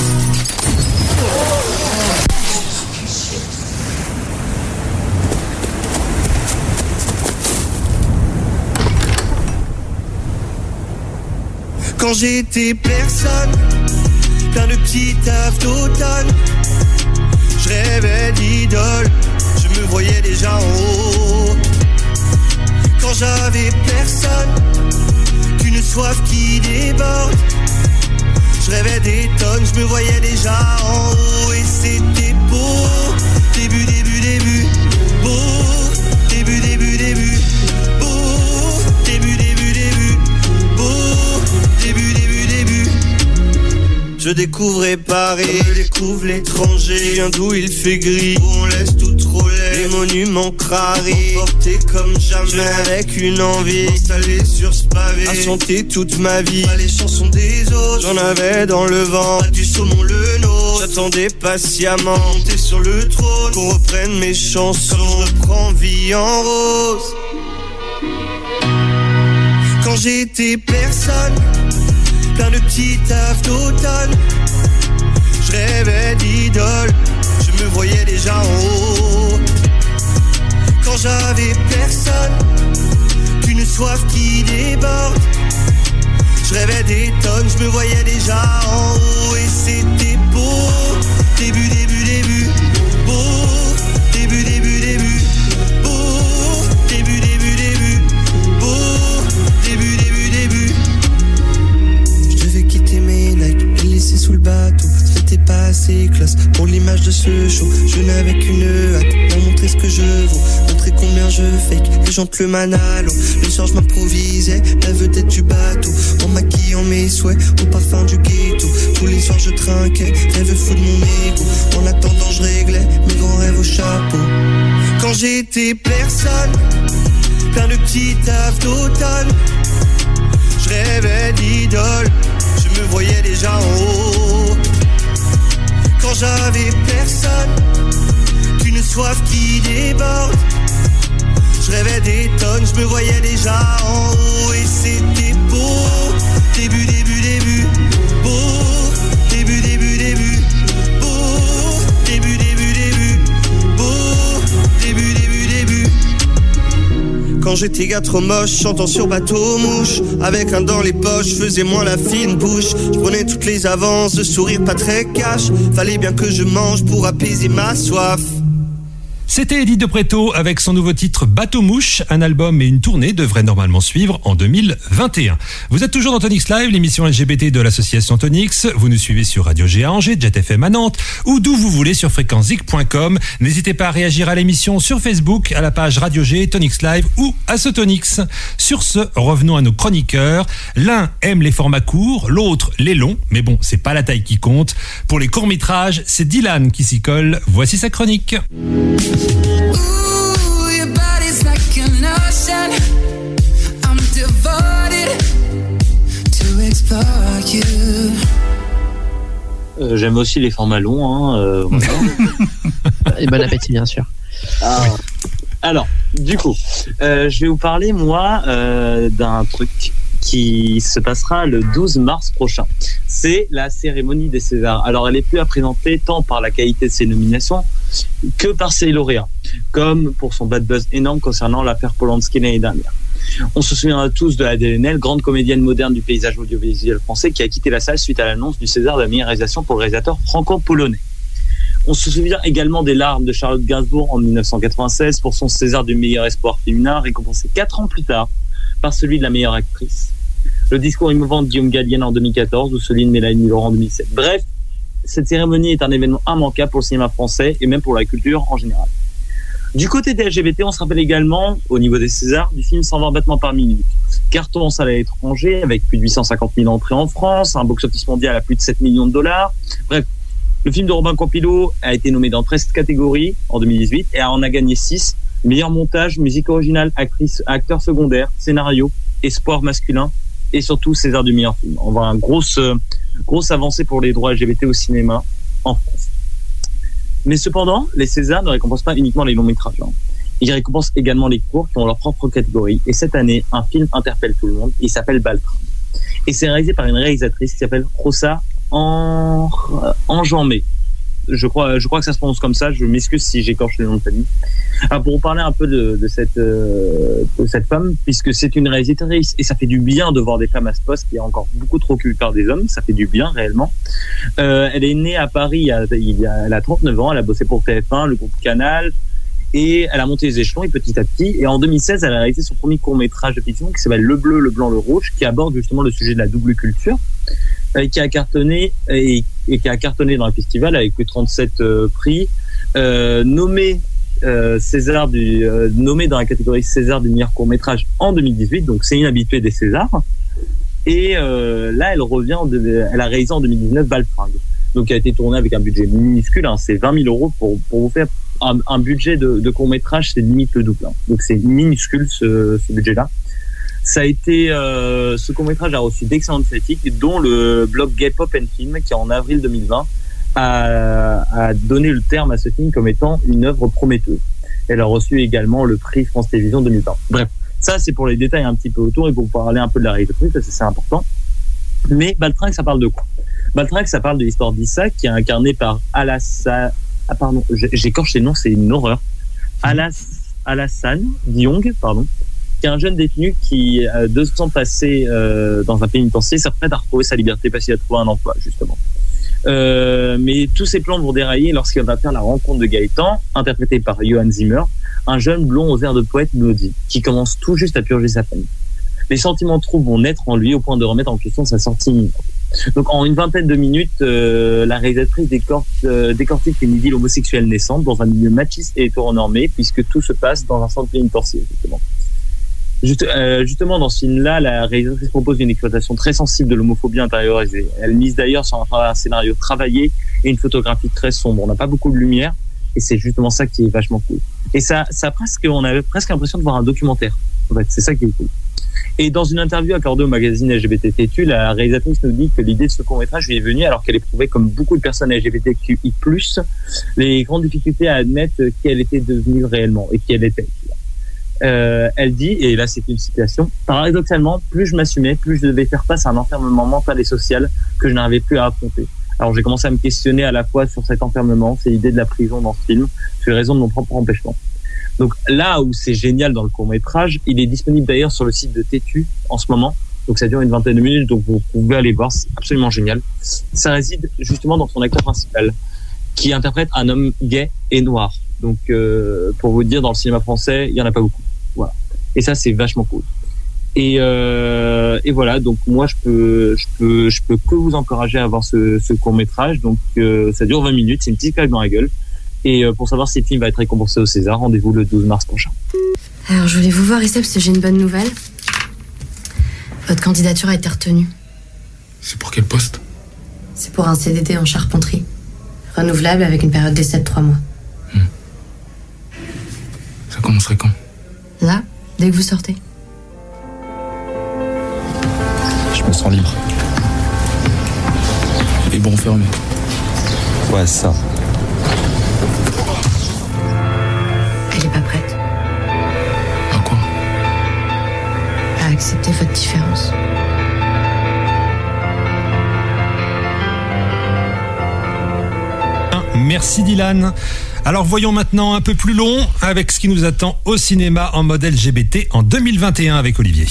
S10: Quand j'étais personne, plein de petits tafs d'automne, je rêvais d'idole, je me voyais déjà en haut. Quand j'avais personne, qu'une soif qui déborde, je rêvais des tonnes, je me voyais déjà en haut. Et c'était beau, début, début, début, beau, début, début, début, beau, début, début, début, beau. Début, début, début. Je découvrais Paris, je découvre l'étranger. Je viens d'où il fait gris, où on laisse tout trop laid. Les monuments crarés, portés comme jamais. Je viens avec une envie, installée sur ce pavé, à chanter toute ma vie, pas les chansons des autres. J'en avais dans le vent, pas du saumon le nôtre. J'attendais patiemment, monter sur le trône, qu'on reprenne mes chansons. Je reprends vie en rose. Quand j'étais personne, plein de petits tafs d'automne, je rêvais d'idole, je me voyais déjà en haut. Quand j'avais personne, qu'une soif qui déborde. Je rêvais des tonnes, je me voyais déjà en haut et c'était beau. Début, début, début, beau. Début, début, début, beau. Début, début, début, beau. Début, début, début. Je devais quitter mes Nike et laisser sous le bateau. C'était pas assez classe pour l'image de ce show. Je n'avais qu'une hâte pour montrer ce que je vaux, montrer combien je fake. Les gens te le manalo. Le soir je m'improvisais la vedette du bateau, en maquillant mes souhaits au parfum du ghetto. Tous les soirs je trinquais, rêve fou de mon ego. En attendant je réglais mes grands rêves au chapeau. Quand j'étais personne, plein de petits tafs d'automne, je rêvais d'idole, je me voyais déjà en haut. Quand j'avais personne, qu'une soif qui déborde, je rêvais des tonnes, je me voyais déjà en haut et c'était beau. Début, début, début, beau. Début, début, début, beau. Début, début, début, beau. Début, début, début. Quand j'étais gars trop moche, chantant sur bateau mouche, avec un dans les poches, je faisais moins la fine bouche. Je prenais toutes les avances, de sourire pas très cash. Fallait bien que je mange pour apaiser ma soif.
S4: C'était Edith de Pretto avec son nouveau titre Bateau Mouche. Un album et une tournée devraient normalement suivre en deux mille vingt et un. Vous êtes toujours dans Tonix Live, l'émission L G B T de l'association Tonix. Vous nous suivez sur Radio G à Angers, Jet F M à Nantes ou d'où vous voulez sur fréquence zik point com. N'hésitez pas à réagir à l'émission sur Facebook, à la page Radio G, Tonix Live ou à ce Tonix. Sur ce, revenons à nos chroniqueurs. L'un aime les formats courts, l'autre les longs. Mais bon, c'est pas la taille qui compte. Pour les courts-métrages, c'est Dylan qui s'y colle. Voici sa chronique.
S11: Ooh, your body's like an ocean. I'm devoted to explore you.
S6: Euh, j'aime aussi les formats longs. Hein, euh, voilà.
S9: Et bon appétit, bien sûr.
S6: Ah. Oui. Alors, du coup, euh, je vais vous parler, moi, euh, d'un truc qui se passera le douze mars prochain. C'est la cérémonie des Césars. Alors, elle est plus à présenter tant par la qualité de ses nominations que par ses lauréats, comme pour son bad buzz énorme concernant l'affaire Polanski l'année dernière. On se souvient tous de Adèle Haenel, grande comédienne moderne du paysage audiovisuel français, qui a quitté la salle suite à l'annonce du César de la meilleure réalisation pour le réalisateur franco-polonais. On se souvient également des larmes de Charlotte Gainsbourg en dix-neuf cent quatre-vingt-seize pour son César du meilleur espoir féminin, récompensé quatre ans plus tard par celui de la meilleure actrice. Le discours émouvant de Guillaume Gallienne en deux mille quatorze ou celui de Mélanie Laurent en deux mille sept. Bref, cette cérémonie est un événement immanquable pour le cinéma français et même pour la culture en général. Du côté des L G B T, on se rappelle également, au niveau des Césars, du film cent vingt battements par minute. Carton en salle à l'étranger, avec plus de huit cent cinquante mille entrées en France, un box-office mondial à plus de sept millions de dollars. Bref, le film de Robin Campillo a été nommé dans treize catégories en deux mille dix-huit et en a gagné six. Meilleur montage, musique originale, actrice, acteur secondaire, scénario, espoir masculin et surtout César du meilleur film. On voit une grosse, euh, grosse avancée pour les droits L G B T au cinéma en France. Mais cependant, les Césars ne récompensent pas uniquement les longs métrages. Hein. Ils récompensent également les courts qui ont leur propre catégorie. Et cette année, un film interpelle tout le monde. Il s'appelle Baltringue. Et c'est réalisé par une réalisatrice qui s'appelle Rosa en... Enjambé. Je crois, je crois que ça se prononce comme ça. Je m'excuse si j'écorche le nom de famille. Alors pour vous parler un peu de, de cette euh, de cette femme, puisque c'est une réalisatrice et ça fait du bien de voir des femmes à ce poste qui est encore beaucoup trop occupé par des hommes. Ça fait du bien réellement. Euh, elle est née à Paris. Il y a, il y a, elle a trente-neuf ans. Elle a bossé pour T F un, le groupe Canal, et elle a monté les échelons et petit à petit. Et en deux mille seize, elle a réalisé son premier court métrage de fiction qui s'appelle Le Bleu, le Blanc, le Rouge, qui aborde justement le sujet de la double culture. Et qui a cartonné et, et qui a cartonné dans le festival avec plus de trente-sept euh, prix, euh, nommé euh, César du euh, nommé dans la catégorie César du meilleur court-métrage en deux mille dix-huit, donc c'est inhabitué des Césars. Et euh, là, elle revient, de, elle a réalisé en deux mille dix-neuf Baltringue, donc qui a été tourné avec un budget minuscule, hein, c'est vingt mille euros pour pour vous faire un, un budget de, de court-métrage, c'est limite le double, hein, donc c'est minuscule ce, ce budget-là. Ça a été, euh, ce court-métrage a reçu d'excellentes critiques, dont le blog Gay Pop and Film, qui en avril deux mille vingt a, a donné le terme à ce film comme étant une œuvre prometteuse. Elle a reçu également le prix France Télévisions deux mille vingt. Bref, ça c'est pour les détails un petit peu autour et pour parler un peu de la réalisatrice, parce que c'est important. Mais Baltringue, ça parle de quoi? Baltringue, ça parle de l'histoire d'Issa, qui est incarné par Alassa... Ah pardon, j'écorche les noms, c'est une horreur. Alas... Alassane Diong, pardon, qui est un jeune détenu qui, euh, deux ans passés euh, dans un pénitencier, s'apprête à retrouver sa liberté parce qu'il a trouvé un emploi, justement. Euh, mais tous ses plans vont dérailler lorsqu'il va faire la rencontre de Gaëtan, interprété par Johann Zimmer, un jeune blond aux airs de poète maudit, qui commence tout juste à purger sa peine. Les sentiments troubles vont naître en lui au point de remettre en question sa sortie imminente. Donc en une vingtaine de minutes, euh, la réalisatrice décor- euh, décortique une idylle homosexuelle naissante dans un milieu machiste et hétéronormé, puisque tout se passe dans un centre pénitentiaire, justement. Juste, euh, justement, dans ce film-là, la réalisatrice propose une exploitation très sensible de l'homophobie intériorisée. Elle mise d'ailleurs sur un, un scénario travaillé et une photographie très sombre. On n'a pas beaucoup de lumière, et c'est justement ça qui est vachement cool. Et ça, ça presque, on avait presque l'impression de voir un documentaire. En fait, c'est ça qui est cool. Et dans une interview accordée au magazine L G B T Têtu, la réalisatrice nous dit que l'idée de ce court-métrage lui est venue alors qu'elle éprouvait, comme beaucoup de personnes L G B T Q I plus, les grandes difficultés à admettre qui elle était devenue réellement et qui elle était. Euh, elle dit, et là c'est une citation, paradoxalement, plus je m'assumais, plus je devais faire face à un enfermement mental et social que je n'arrivais plus à affronter. Alors j'ai commencé à me questionner à la fois sur cet enfermement, c'est l'idée de la prison dans ce film, sur les raisons de mon propre empêchement. Donc là où c'est génial dans le court-métrage, il est disponible d'ailleurs sur le site de Têtu en ce moment, donc ça dure une vingtaine de minutes, donc vous pouvez aller voir, c'est absolument génial. Ça réside justement dans son acteur principal, qui interprète un homme gay et noir. Donc euh, pour vous dire, dans le cinéma français, il y en a pas beaucoup. Voilà. Et ça, c'est vachement cool. Et, euh, et voilà, donc moi, je peux, je peux, je peux que vous encourager à voir ce, ce court-métrage. Donc euh, ça dure vingt minutes, c'est une petite claque dans la gueule. Et euh, pour savoir si le film va être récompensé au César, rendez-vous le douze mars prochain.
S12: Alors, je voulais vous voir, Issa, parce que j'ai une bonne nouvelle. Votre candidature a été retenue.
S13: C'est pour quel poste?
S12: C'est pour un C D D en charpenterie. Renouvelable avec une période d'essai de trois mois.
S13: Hmm. Ça commencerait quand?
S12: Là, dès que vous sortez.
S13: Je me sens libre. Et bon fermé.
S14: Ouais, ça.
S12: Elle est pas prête.
S13: À quoi?
S12: À accepter votre différence.
S4: Merci Dylan. Alors voyons maintenant un peu plus long avec ce qui nous attend au cinéma en mode L G B T en deux mille vingt et un avec Olivier.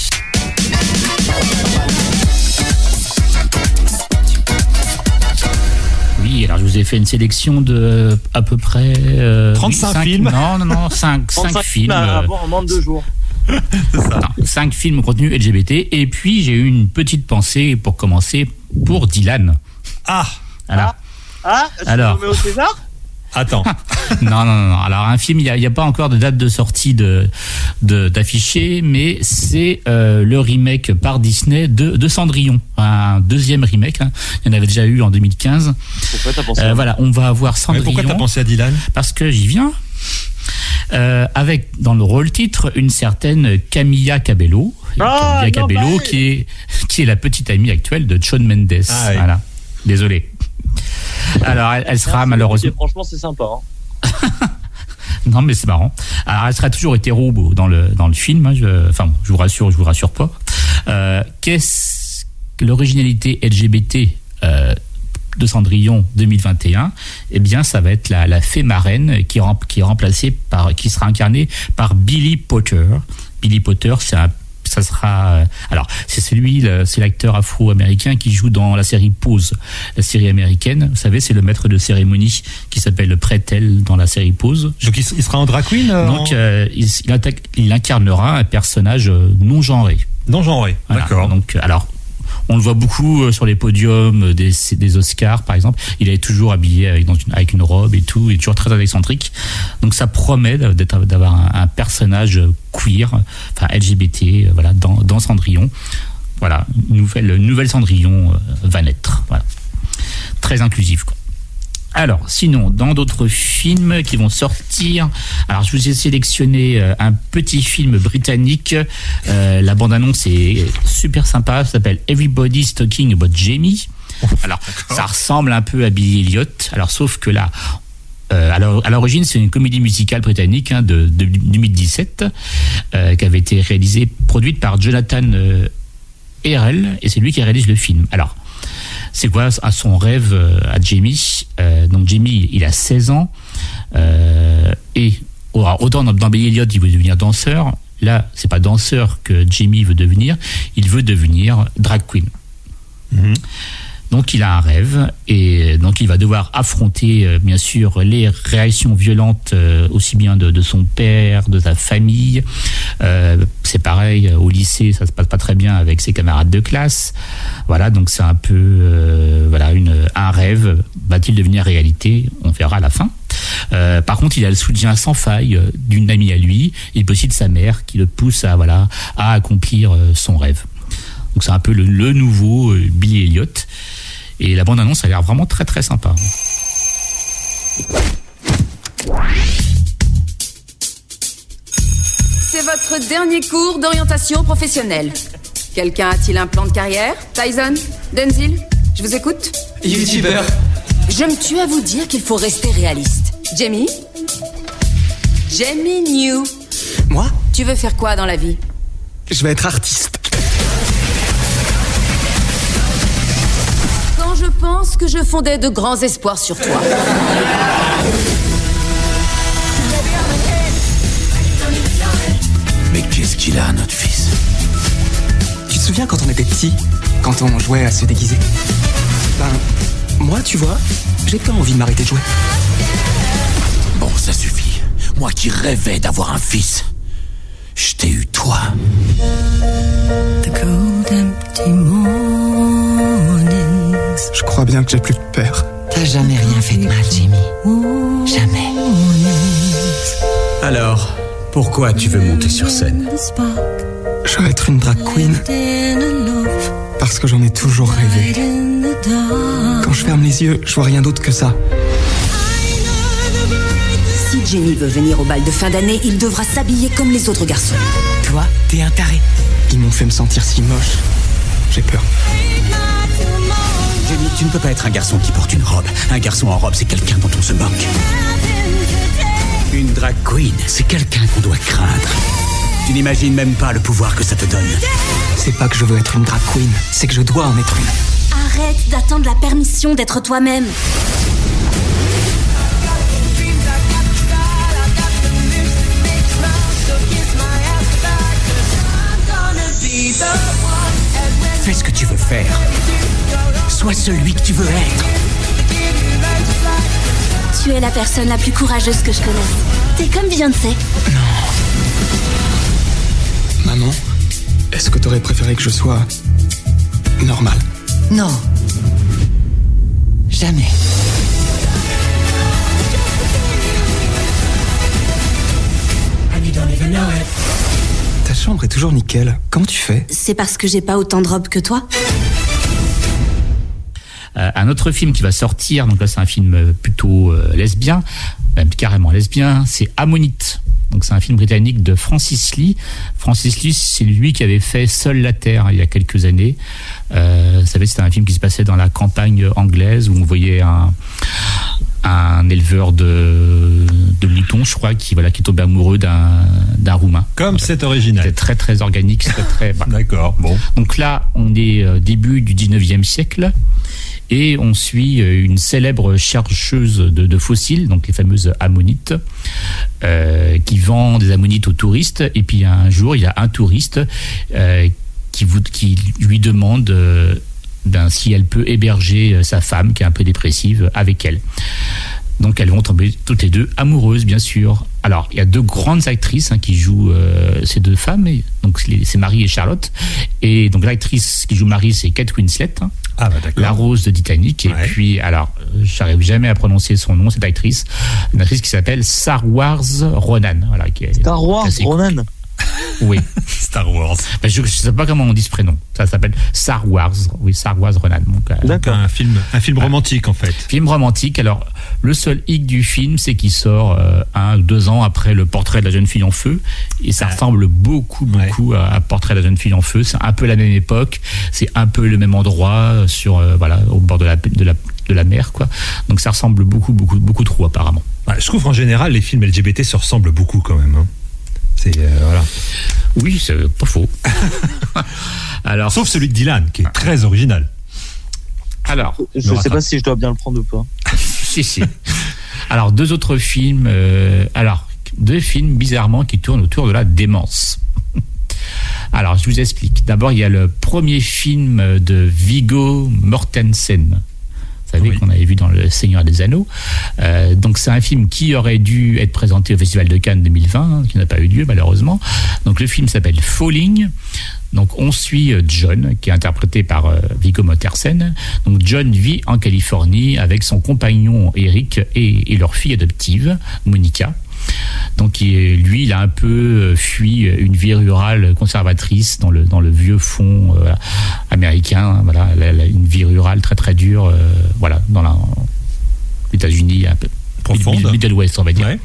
S5: Oui, alors je vous ai fait une sélection de à peu près euh,
S4: trente-cinq
S5: cinq,
S4: films.
S5: Non, non, non, cinq, cinq films.
S6: À avoir en moins de deux jours.
S4: C'est ça.
S5: Non, cinq films au contenu L G B T. Et puis j'ai eu une petite pensée pour commencer pour Dylan.
S4: Ah.
S5: Alors.
S6: Ah, je
S5: Alors.
S6: me mets au César.
S5: Attends. non, non, non, non. Alors, un film, il n'y a, a pas encore de date de sortie de, de, d'affiché, mais c'est euh, le remake par Disney de, de Cendrillon. Un deuxième remake. Hein. Il y en avait déjà eu en deux mille quinze.
S6: Pourquoi t'as pensé
S5: euh,
S6: à
S5: Voilà, on va avoir Cendrillon.
S4: Mais pourquoi t'as pensé à Dylan?
S5: Parce que j'y viens. Euh, avec, dans le rôle titre, une certaine Camilla Cabello.
S6: Ah,
S5: Camilla
S6: non,
S5: Cabello,
S6: bah,
S5: qui est, qui est la petite amie actuelle de Shawn Mendes.
S4: Ah, oui.
S5: Voilà. Désolé. Alors, elle, elle sera
S6: Merci,
S5: malheureusement.
S6: franchement, c'est sympa. Hein.
S5: Non, mais c'est marrant. Alors, elle sera toujours hétéro dans le dans le film. Hein, je, enfin, je vous rassure, je vous rassure pas. Euh, qu'est-ce que l'originalité L G B T euh, de Cendrillon deux mille vingt et un? Eh bien, ça va être la, la fée marraine qui, qui est remplacée par, qui sera incarnée par Billy Potter. Billy Potter, c'est un ça sera alors c'est celui c'est l'acteur afro-américain qui joue dans la série Pose, la série américaine, vous savez, c'est le maître de cérémonie qui s'appelle Pretel dans la série Pose.
S4: Donc il sera en drag queen euh,
S5: donc
S4: en...
S5: euh, il, il, attaque, il incarnera un personnage non genré
S4: non genré
S5: voilà.
S4: D'accord.
S5: Donc alors on le voit beaucoup sur les podiums des, des Oscars, par exemple. Il est toujours habillé avec, dans une, avec une robe et tout. Il est toujours très excentrique. Donc, ça promet d'être, d'avoir un, un personnage queer, enfin L G B T, voilà, dans, dans Cendrillon. Voilà, une nouvelle, une nouvelle Cendrillon va naître. Voilà. Très inclusif, quoi. Alors, sinon, dans d'autres films qui vont sortir, alors je vous ai sélectionné un petit film britannique. Euh, la bande-annonce est super sympa, ça s'appelle Everybody's Talking About Jamie. Alors, D'accord. Ça ressemble un peu à Billy Elliot, alors sauf que là, euh, alors, à l'origine, c'est une comédie musicale britannique hein, de, de deux mille dix-sept euh, qui avait été réalisée, produite par Jonathan euh, Errell, et c'est lui qui réalise le film. Alors, c'est quoi à son rêve à Jamie euh, donc Jamie, il a seize ans euh, et autant dans, dans Billy Elliot, il veut devenir danseur. Là, c'est pas danseur que Jamie veut devenir. Il veut devenir drag queen. Mm-hmm. Donc il a un rêve et donc il va devoir affronter euh, bien sûr les réactions violentes euh, aussi bien de, de son père, de sa famille. Euh, c'est pareil au lycée, ça se passe pas très bien avec ses camarades de classe. Voilà, donc c'est un peu euh, voilà une un rêve. Va-t-il devenir réalité? On verra à la fin. Euh, par contre, il a le soutien sans faille d'une amie à lui et aussi de sa mère qui le pousse à voilà à accomplir euh, son rêve. Donc c'est un peu le, le nouveau euh, Billy Elliot. Et la bande-annonce a l'air vraiment très très sympa.
S15: C'est votre dernier cours d'orientation professionnelle. Quelqu'un a-t-il un plan de carrière? Tyson? Denzil? Je vous écoute?
S16: YouTubeur.
S15: Je me tue à vous dire qu'il faut rester réaliste. Jamie? Jamie New.
S16: Moi?
S15: Tu veux faire quoi dans la vie?
S16: Je vais être artiste.
S15: Je pense que je fondais de grands espoirs sur toi.
S16: Mais qu'est-ce qu'il a, notre fils? Tu te souviens quand on était petits, quand on jouait à se déguiser? Ben, moi, tu vois, j'ai pas envie de m'arrêter de jouer.
S17: Bon, ça suffit. Moi qui rêvais d'avoir un fils, je t'ai eu, toi.
S11: The cold empty mornings.
S16: Je crois bien que j'ai plus de peur.
S17: T'as jamais rien fait de mal, Jamie. Jamais.
S18: Alors, pourquoi tu veux monter sur scène?
S16: Je veux être une drag queen. Parce que j'en ai toujours rêvé. Quand je ferme les yeux, je vois rien d'autre que ça.
S15: Si Jamie veut venir au bal de fin d'année, il devra s'habiller comme les autres garçons.
S16: Toi, t'es un taré. Ils m'ont fait me sentir si moche. J'ai peur.
S17: Jamie, tu ne peux pas être un garçon qui porte une robe. Un garçon en robe, c'est quelqu'un dont on se moque. Une drag queen, c'est quelqu'un qu'on doit craindre. Tu n'imagines même pas le pouvoir que ça te donne.
S16: C'est pas que je veux être une drag queen, c'est que je dois en être une.
S19: Arrête d'attendre la permission d'être toi-même.
S17: Fais ce que tu veux faire. Sois celui que tu veux être.
S19: Tu es la personne la plus courageuse que je connaisse. T'es comme Beyoncé.
S16: Non. Maman, est-ce que t'aurais préféré que je sois normal?
S17: Non. Jamais.
S16: Ta chambre est toujours nickel. Comment tu fais?
S19: C'est parce que j'ai pas autant de robes que toi.
S5: Euh, un autre film qui va sortir, donc là c'est un film plutôt euh, lesbien, même carrément lesbien, c'est Ammonite. Donc c'est un film britannique de Francis Lee. Francis Lee, c'est lui qui avait fait Seule la Terre il y a quelques années. Euh, vous savez, c'était un film qui se passait dans la campagne anglaise où on voyait un, un éleveur de, de moutons, je crois, qui voilà, qui tombait amoureux d'un, d'un Roumain.
S4: Comme
S5: voilà.
S4: C'est original.
S5: C'était très très organique, c'était très. Voilà.
S4: D'accord. Bon.
S5: Donc là, on est euh, début du dix-neuvième siècle. Et on suit une célèbre chercheuse de, de fossiles, donc les fameuses ammonites, euh, qui vend des ammonites aux touristes. Et puis un jour, il y a un touriste euh, qui, vous, qui lui demande euh, ben, si elle peut héberger sa femme, qui est un peu dépressive, avec elle. Donc elles vont tomber toutes les deux amoureuses, bien sûr. Alors, il y a deux grandes actrices hein, qui jouent euh, ces deux femmes. Et, donc c'est Marie et Charlotte. Et donc l'actrice qui joue Marie, c'est Kate Winslet. Hein,
S4: ah bah d'accord.
S5: La Rose de Titanic. Et ouais. Puis, alors, j'arrive jamais à prononcer son nom, cette actrice. Une actrice qui s'appelle Saoirse Ronan. Voilà, qui est
S6: Star Wars Ronan.
S5: Oui.
S4: Star Wars.
S5: Ben, je ne sais pas comment on dit ce prénom. Ça s'appelle Star Wars. Oui, Star Wars Ronan. Donc, euh,
S4: D'accord. Un film, un film romantique en fait.
S5: Film romantique. Alors, le seul hic du film, c'est qu'il sort euh, un ou deux ans après le Portrait de la jeune fille en feu. Et ça ah. ressemble beaucoup, beaucoup ouais. à, à Portrait de la jeune fille en feu. C'est un peu la même époque. C'est un peu le même endroit, sur, euh, voilà, au bord de la, de la, de la mer, quoi. Donc, ça ressemble beaucoup, beaucoup, beaucoup trop, apparemment.
S4: Ouais, je trouve qu'en général, les films L G B T se ressemblent beaucoup quand même. Hein. C'est, euh, voilà.
S5: Oui, c'est pas faux. Alors,
S4: sauf celui de Dylan, qui est très original.
S5: Alors,
S6: je ne sais pas si je dois bien le prendre ou pas.
S5: Si, si. Alors, deux autres films. Euh, alors, deux films bizarrement qui tournent autour de la démence. Alors, je vous explique. D'abord, il y a le premier film de Viggo Mortensen. Vous savez, oui, qu'on avait vu dans Le Seigneur des Anneaux. Euh, donc, c'est un film qui aurait dû être présenté au Festival de Cannes deux mille vingt, hein, qui n'a pas eu lieu, malheureusement. Donc, le film s'appelle Falling. Donc, on suit John, qui est interprété par euh, Viggo Mortensen. Donc, John vit en Californie avec son compagnon Eric et, et leur fille adoptive, Monica. Donc lui, il a un peu fui une vie rurale conservatrice dans le dans le vieux fond euh, américain. Voilà, la, la, une vie rurale très très dure. Euh, voilà, dans la les États-Unis, un peu profonde, Middle West, on va dire. Ouais.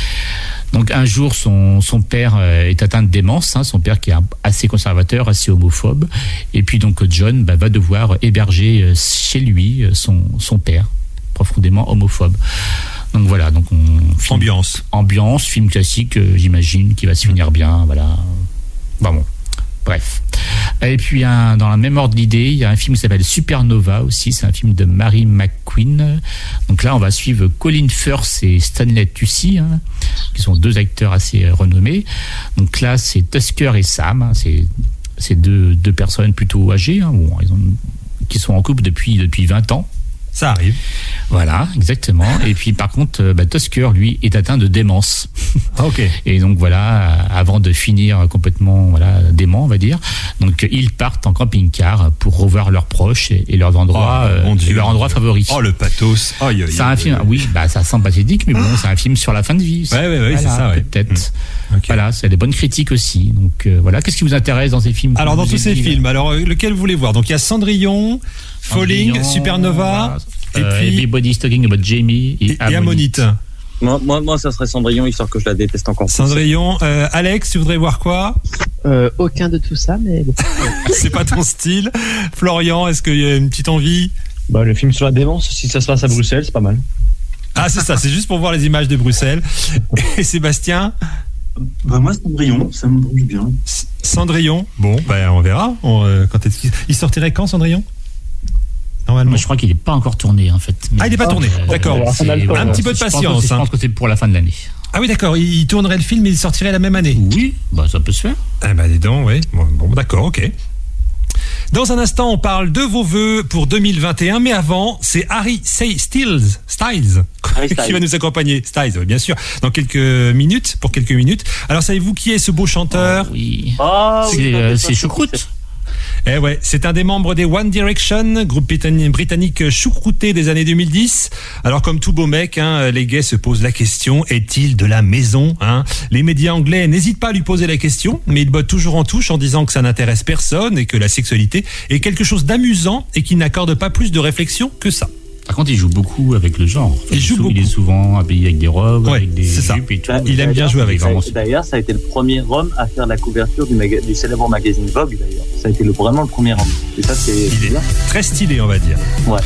S5: Donc un jour, son son père est atteint de démence. Hein, son père qui est assez conservateur, assez homophobe. Et puis donc John bah, va devoir héberger chez lui son son père, profondément homophobe. Donc voilà, donc on film,
S4: ambiance,
S5: ambiance, film classique, euh, j'imagine, qui va se finir bien, voilà. Bah bon, bref. Et puis un, dans la même ordre d'idée, il y a un film qui s'appelle Supernova aussi, c'est un film de Mary McQueen. Donc là, on va suivre Colin Firth et Stanley Tucci, hein, qui sont deux acteurs assez renommés. Donc là, c'est Tusker et Sam, hein, c'est c'est deux deux personnes plutôt âgées, hein, bon, ils ont, qui sont en couple depuis depuis vingt ans.
S4: Ça arrive.
S5: Voilà, exactement. Et puis par contre, bah, Tusker, lui, est atteint de démence.
S4: Ok.
S5: Et donc voilà, avant de finir complètement voilà dément, on va dire. Donc ils partent en camping-car pour revoir leurs proches et, et leurs endroits, oh, euh, et leur endroit favori.
S4: Oh le pathos. Oh,
S5: c'est un film. Oui, bah ça sent pathétique, mais bon, c'est un film sur la fin de vie.
S4: Ouais, ouais, ouais, voilà, c'est ça. Ouais.
S5: Peut-être. Mmh. Okay. Voilà, c'est des bonnes critiques aussi. Donc euh, voilà, qu'est-ce qui vous intéresse dans ces films?
S4: Alors dans tous ces films, alors lequel vous voulez voir? Donc il y a Cendrillon, Falling, Supernova.
S5: Et euh, puis Everybody's Talking About Jamie et,
S4: et Ammonite.
S6: Moi, moi, moi, ça serait Cendrillon, histoire que je la déteste encore.
S4: Cendrillon. Euh, Alex, tu voudrais voir quoi?
S9: euh, Aucun de tout ça, mais bon.
S4: C'est pas ton style. Florian, est-ce qu'il y a une petite envie?
S1: Bah, le film sur la démence, si ça se passe à Bruxelles, c'est pas mal.
S4: Ah, c'est ça, c'est juste pour voir les images de Bruxelles. Et Sébastien?
S8: Bah moi Cendrillon, ça me bouge bien.
S4: Cendrillon. Bon, ben on verra. On, euh, quand est-ce qu'il... Il sortirait quand Cendrillon? Normalement.
S5: Moi, je crois qu'il n'est pas encore tourné en fait.
S4: Mais ah, il n'est pas tourné, euh, d'accord.
S5: C'est,
S4: un
S5: voilà,
S4: petit peu de patience.
S5: Je pense, que, je pense que c'est pour la fin de l'année.
S4: Ah oui, d'accord. Il tournerait le film et il sortirait la même année.
S5: Oui, bah ça peut se faire.
S4: Ah bah dis donc, oui. Bon, bon, d'accord, ok. Dans un instant, on parle de vos vœux pour deux mille vingt et un, mais avant, c'est Harry Styles, Styles, Harry Styles. qui va nous accompagner. Styles, bien sûr, dans quelques minutes, pour quelques minutes. Alors, savez-vous qui est ce beau chanteur?
S5: Oh, oui.
S6: Oh,
S5: c'est
S6: oui,
S5: euh, c'est Choucroute.
S4: Eh ouais, c'est un des membres des One Direction, groupe britannique choucrouté des années deux mille dix. Alors comme tout beau mec, hein, les gays se posent la question, est-il de la maison, hein? Les médias anglais n'hésitent pas à lui poser la question, mais ils bottent toujours en touche en disant que ça n'intéresse personne et que la sexualité est quelque chose d'amusant et qu'ils n'accordent pas plus de réflexion que ça.
S5: Par contre, il joue beaucoup avec le genre. Enfin,
S4: il joue beaucoup.
S5: Il est souvent habillé avec des robes,
S4: ouais,
S5: avec des
S4: c'est
S5: jupes et tout.
S6: Bah,
S4: il aime bien jouer avec ça.
S6: D'ailleurs, ça a été le premier homme à faire la couverture du, maga- du célèbre magazine Vogue, d'ailleurs. Ça a été le, vraiment le premier homme. Et ça, c'est
S4: il est très stylé, on va dire.
S6: Ouais.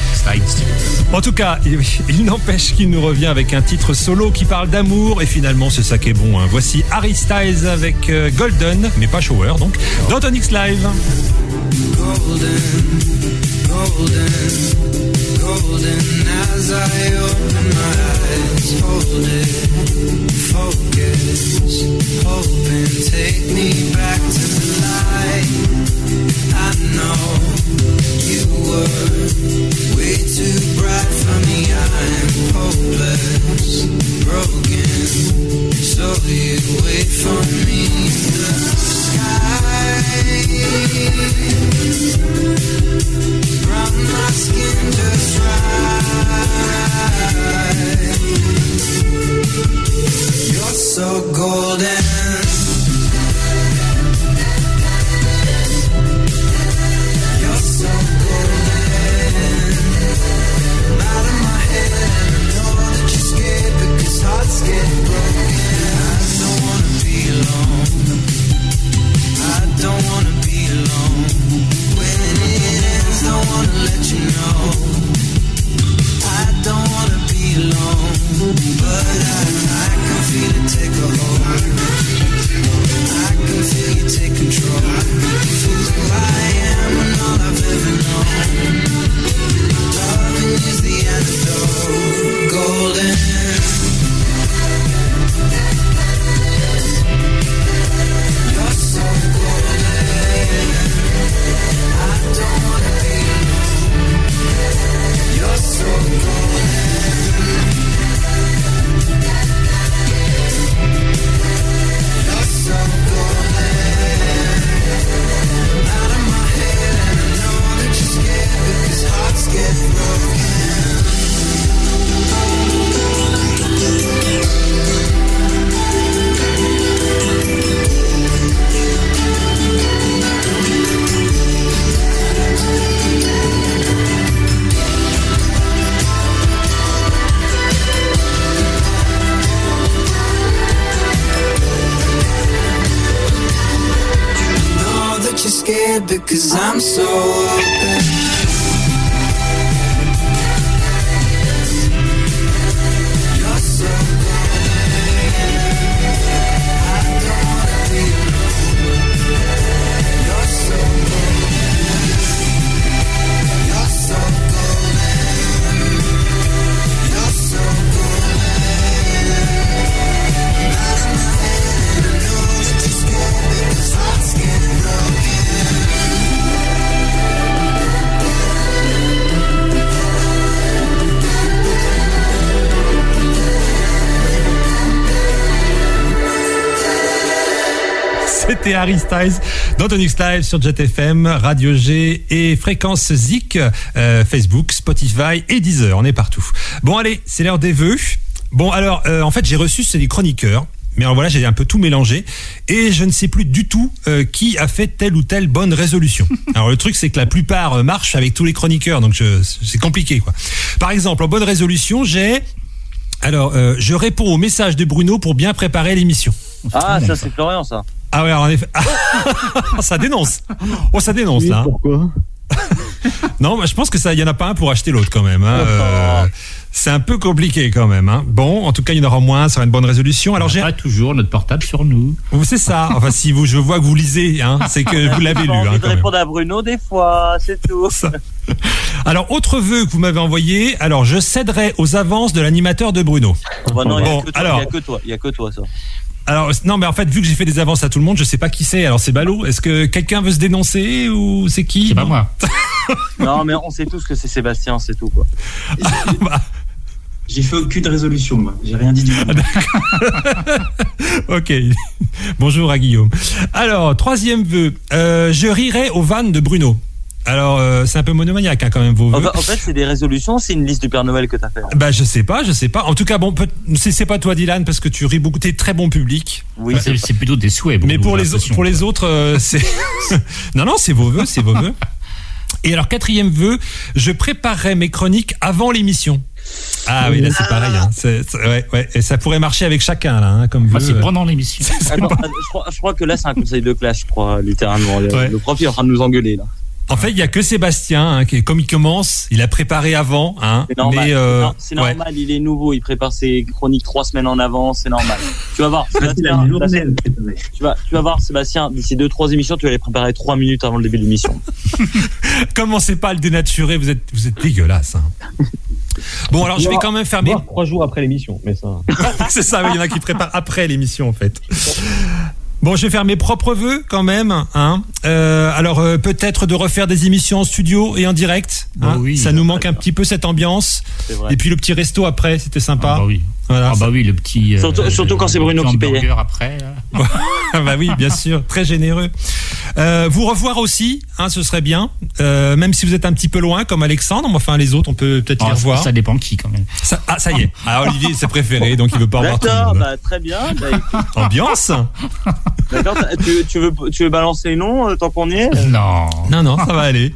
S4: En tout cas, il, il n'empêche qu'il nous revient avec un titre solo qui parle d'amour. Et finalement, c'est ça qui est bon. Hein. Voici Harry Styles avec euh, Golden, mais pas Shower, donc, dans Tonix Live.
S11: Golden, golden. Golden as I open my eyes, hold it, focus, hoping take me back to the light. I know you were way too bright for me, I'm hopeless, broken, so you wait for me in the sky. Brown my skin just you're so golden. You're so golden. I'm out of my head and I know that you're scared because hearts get broken. I don't wanna be alone. I don't wanna be alone. When it ends, don't wanna let you know. I don't wanna be alone, but I, I can feel it take a hold. I can feel you take control. You feel who I am and all I've ever known. Loving is the antidote, golden. scared because I'm so open. You're so
S4: C'était Harry Styles dans Tonics Live sur Jet F M, Radio G et Fréquence Zik, euh, Facebook, Spotify et Deezer. On est partout. Bon, allez, c'est l'heure des vœux. Bon, alors, euh, en fait, j'ai reçu, c'est des chroniqueurs. Mais alors voilà, j'ai un peu tout mélangé et je ne sais plus du tout euh, qui a fait telle ou telle bonne résolution. Alors le truc, c'est que la plupart euh, marchent avec tous les chroniqueurs, donc je, c'est compliqué, quoi. Par exemple, en bonne résolution, j'ai... Alors, euh, je réponds au message de Bruno pour bien préparer l'émission.
S6: Ah, ça, c'est Florian, ça.
S4: Ah ouais, en effet. Ça dénonce. Oh, ça dénonce,
S1: Oui,
S4: là.
S1: pourquoi?
S4: Non, bah, je pense que ça, il y en a pas un pour acheter l'autre quand même. Hein. Euh, c'est un peu compliqué quand même. Hein. Bon, en tout cas, il y en aura moins. Ça sera une bonne résolution. Alors, j'ai
S5: pas toujours notre portable sur nous.
S4: C'est ça. Enfin, si vous, je vois que vous lisez, hein, c'est que vous l'avez lu.
S6: J'ai envie
S4: Hein,
S6: de
S4: quand même.
S6: répondre à Bruno des fois, c'est tout.
S4: Alors, autre vœu que vous m'avez envoyé. Alors, je céderai aux avances de l'animateur de Bruno.
S6: Bah non, il
S4: Bon,
S6: n'y a que toi,
S4: alors.
S6: il y a que toi, il y a que toi, ça.
S4: Alors non, mais en fait, vu que j'ai fait des avances à tout le monde, je sais pas qui c'est. Alors c'est ballot. Est-ce que quelqu'un veut se dénoncer ou c'est qui?
S5: C'est pas moi.
S6: Non, mais on sait tous que c'est Sébastien, c'est tout, quoi.
S8: J'ai fait aucune résolution, moi. J'ai rien dit du tout.
S4: Ok. Bonjour à Guillaume. Alors, troisième vœu. Euh, je rirai aux vannes de Bruno. Alors, euh, c'est un peu monomaniaque hein, quand même vos
S6: En
S4: vœux.
S6: fait, en fait, c'est des résolutions, c'est une liste du Père Noël que t'as fait. Hein.
S4: Bah je sais pas, je sais pas. En tout cas, bon, peut- c'est, c'est pas toi Dylan parce que tu ris beaucoup. T'es très bon public.
S6: Oui,
S5: c'est, c'est plutôt des souhaits.
S4: Mais pour
S5: j'ai
S4: les autres,
S5: l'impression.
S4: pour les autres, euh, c'est non non, c'est vos vœux, c'est vos vœux. Et alors quatrième vœu, je préparerai mes chroniques avant l'émission. Ah oui, là c'est pareil. Hein. C'est, c'est- ouais, ouais. Et ça pourrait marcher avec chacun là, hein, comme
S5: Moi,
S4: vœu.
S5: c'est pendant l'émission.
S6: Attends, attends, je, crois, je crois que là, c'est un conseil de classe, je crois, littéralement. Le,
S4: Ouais.
S6: le prof, il est en train de nous engueuler, là.
S4: En fait, il y a que Sébastien hein, qui, comme il commence, il a préparé avant. Hein,
S6: C'est normal.
S4: mais euh,
S6: Non, c'est
S4: ouais.
S6: normal, il est nouveau, il prépare ses chroniques trois semaines en avance, c'est normal. Tu vas voir,
S8: C'est la
S6: Sébastien,
S8: journée à le préparer.
S6: tu vas, tu vas voir, Sébastien, d'ici deux, trois émissions, tu vas les préparer trois minutes avant le début de l'émission.
S4: Commencez pas à le dénaturer, vous êtes, vous êtes dégueulasse. Hein. Bon, alors je vais quand même faire mes.
S1: Voire trois jours après l'émission, mais ça.
S4: C'est ça, oui, il y en a qui préparent après l'émission en fait. Bon, je vais faire mes propres vœux quand même. Hein. Euh, alors euh, peut-être de refaire des émissions en studio et en direct. Hein.
S5: Oh oui,
S4: ça nous manque un petit peu cette ambiance.
S6: C'est vrai.
S4: Et puis le petit resto après, c'était sympa.
S5: Ah bah oui.
S4: Voilà.
S5: Ah bah oui, le petit. euh,
S6: Surtout- surtout quand c'est Bruno
S5: le petit
S6: qui payait.
S5: hamburger après. là.
S4: Ah bah oui, bien sûr, très généreux. Euh, vous revoir aussi, hein, ce serait bien. Euh, même si vous êtes un petit peu loin, comme Alexandre. Mais enfin, les autres, on peut peut-être les
S5: Ah,
S4: revoir.
S5: ça dépend qui quand même.
S4: Ça- ah, ça y est. Ah, Olivier, c'est préféré, donc il veut pas revoir tout le
S6: D'accord,
S4: monde.
S6: bah, très bien. Bah, écoute,
S4: Ambiance.
S6: d'accord, t'as- tu, tu, veux, tu veux balancer les noms euh, tant qu'on y est?
S5: Non.
S4: Non, non, ça va aller.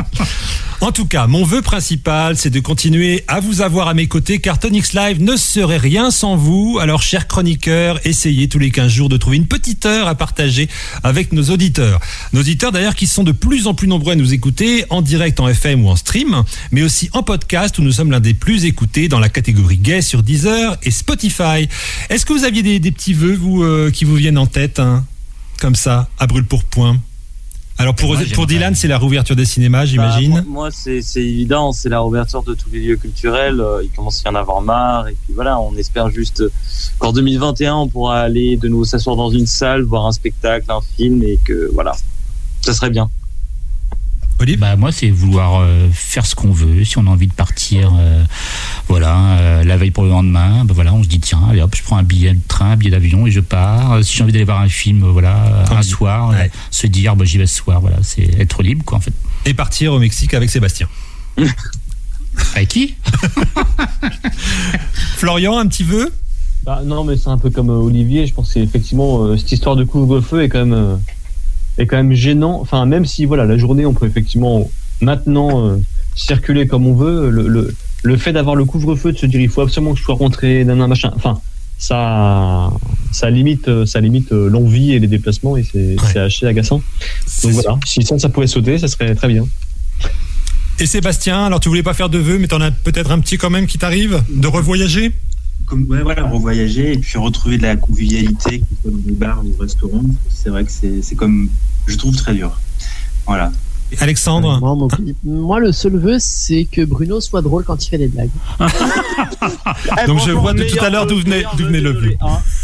S4: En tout cas, mon vœu principal, c'est de continuer à vous avoir à mes côtés, car Tonics Live ne serait rien sans vous. Alors, chers chroniqueurs, essayez tous les quinze jours de trouver une petite heure à partager avec nos auditeurs. Nos auditeurs, d'ailleurs, qui sont de plus en plus nombreux à nous écouter, en direct, en F M ou en stream, mais aussi en podcast, où nous sommes l'un des plus écoutés dans la catégorie gay sur Deezer et Spotify. Est-ce que vous aviez des, des petits vœux, vous, euh, qui vous viennent en tête, hein, comme ça, à brûle-pourpoint? Alors pour,
S5: Moi,
S4: pour
S5: j'aimerais-
S4: Dylan, c'est la réouverture des cinémas, j'imagine.
S6: Bah, moi, moi, c'est c'est évident, c'est la réouverture de tous les lieux culturels. euh, Il commence à y en avoir marre. Et puis voilà, on espère juste qu'en deux mille vingt et un, on pourra aller de nouveau s'asseoir dans une salle, voir un spectacle, un film, et que voilà, ça serait bien.
S4: Olivier
S5: Bah moi c'est vouloir euh, faire ce qu'on veut. Si on a envie de partir, euh, voilà, euh, la veille pour le lendemain, bah voilà, on se dit tiens, allez hop, je prends un billet de train, un billet d'avion et je pars. Euh, Si j'ai envie d'aller voir un film, euh, voilà, un soir, euh,
S4: Ouais.
S5: se dire bah j'y vais ce soir, voilà, c'est être libre quoi en fait.
S4: Et partir au Mexique avec Sébastien.
S5: Avec qui?
S4: Florian, un petit vœu?
S1: Bah, non, mais c'est un peu comme euh, Olivier. Je pense que c'est effectivement euh, cette histoire de couvre-feu est quand même euh, est quand même gênant. Enfin, même si voilà, la journée, on peut effectivement maintenant euh, circuler comme on veut. Le, le, le fait d'avoir le couvre-feu, de se dire il faut absolument que je sois rentré, nan, nan, machin. Enfin, ça, ça limite, ça limite l'envie et les déplacements et c'est, ouais. c'est assez agaçant. Donc voilà, si ça, ça pouvait sauter, ça serait très bien.
S4: Et Sébastien, alors tu voulais pas faire de vœux, mais t'en as peut-être un petit quand même qui t'arrive de revoyager?
S8: Comme, ouais, voilà, revoyager et puis retrouver de la convivialité, que ce soit dans les bars ou restaurants. C'est vrai que c'est, c'est comme, je trouve très dur. Voilà.
S4: Alexandre,
S9: euh, moi, mon, moi, le seul vœu, c'est que Bruno soit drôle quand il fait des blagues.
S4: Donc je vois de tout à l'heure d'où venait, d'où venait le vœu.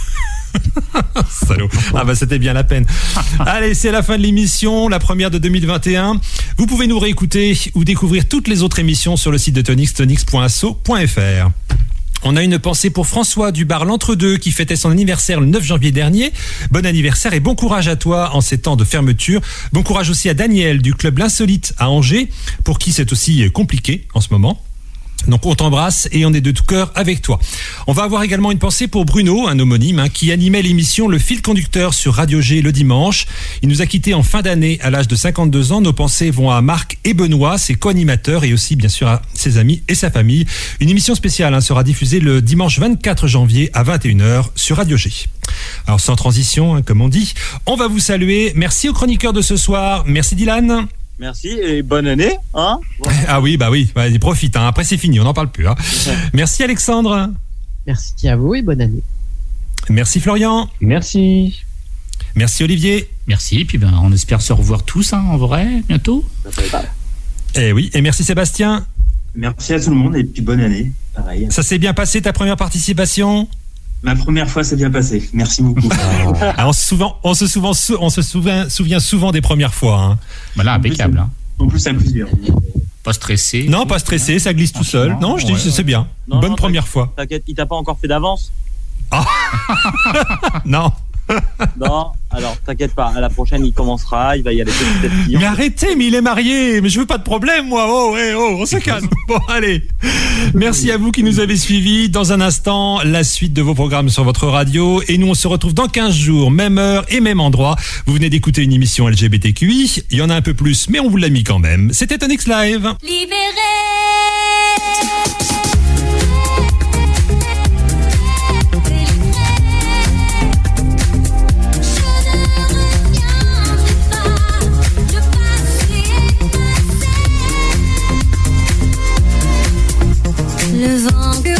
S4: Salaud. Ah bah c'était bien la peine. Allez, c'est la fin de l'émission, la première de deux mille vingt et un. Vous pouvez nous réécouter ou découvrir toutes les autres émissions sur le site de Tonix, tonix point asso point f r. On a une pensée pour François du bar L'Entre-deux qui fêtait son anniversaire le neuf janvier dernier. Bon anniversaire et bon courage à toi en ces temps de fermeture. Bon courage aussi à Daniel du club L'Insolite à Angers, pour qui c'est aussi compliqué en ce moment. Donc on t'embrasse et on est de tout cœur avec toi. On va avoir également une pensée pour Bruno, un homonyme, hein, qui animait l'émission Le Fil Conducteur sur Radio G le dimanche. Il nous a quittés en fin d'année à l'âge de cinquante-deux ans. Nos pensées vont à Marc et Benoît, ses co-animateurs, et aussi bien sûr à ses amis et sa famille. Une émission spéciale hein, sera diffusée le dimanche vingt-quatre janvier à vingt et une heures sur Radio G. Alors sans transition, hein, comme on dit, on va vous saluer. Merci aux chroniqueurs de ce soir. Merci Dylan.
S6: Merci et bonne année. Hein voilà.
S4: Ah oui, bah oui, vas-y, profite. Hein. Après, c'est fini, on n'en parle plus. Hein. Merci Alexandre.
S9: Merci à vous et bonne année.
S4: Merci Florian.
S1: Merci.
S4: Merci Olivier.
S5: Merci, et puis ben, on espère se revoir tous hein, en vrai, bientôt.
S4: Et oui, et merci Sébastien.
S8: Merci à tout le monde et puis bonne année. Pareil.
S4: Ça s'est bien passé ta première participation?
S8: Ma première fois s'est bien passée. Merci beaucoup.
S4: Ah, on se souvient, on se souvient, on se souvient, souvient souvent des premières fois. Hein.
S5: Voilà, impeccable. Hein.
S8: En plus, à plusieurs.
S5: Pas stressé.
S4: Non, pas stressé, ça glisse tout seul. Non, je dis,
S5: ouais,
S4: c'est
S5: ouais.
S4: bien.
S6: Non,
S4: Bonne
S6: non,
S4: première fois.
S6: T'inquiète, il t'a pas encore fait d'avance?
S4: Ah. Non.
S6: Non, alors t'inquiète pas, à la prochaine il commencera, il va y aller petit à petit.
S4: Mais arrêtez, mais il est marié, mais je veux pas de problème moi. Oh, ouais, oh, on se calme. Bon, allez. Merci à vous qui nous avez suivis. Dans un instant, la suite de vos programmes sur votre radio, et nous on se retrouve dans quinze jours, même heure et même endroit. Vous venez d'écouter une émission L G B T Q I, il y en a un peu plus, mais on vous l'a mis quand même. C'était Tonix Live.
S2: Libéré.
S19: Le vent que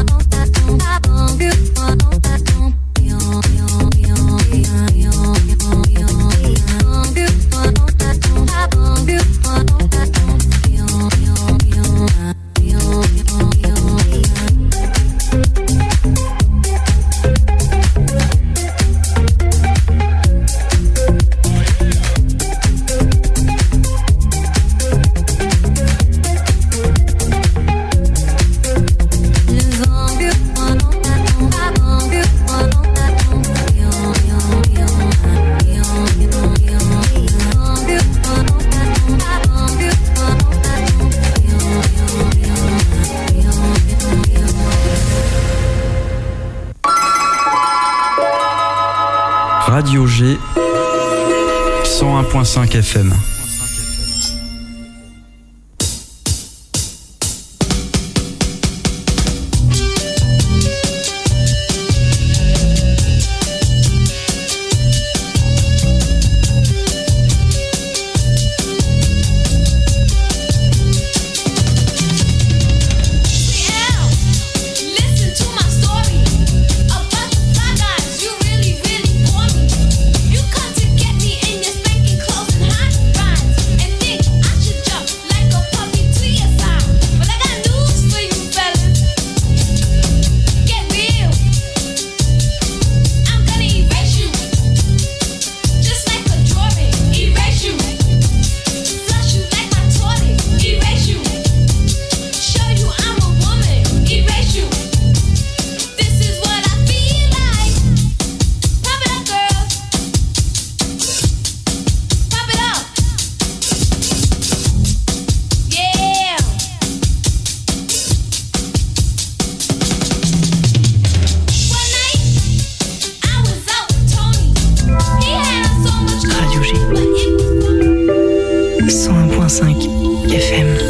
S20: Radio G cent un point cinq F M.
S3: cent un point cinq F M.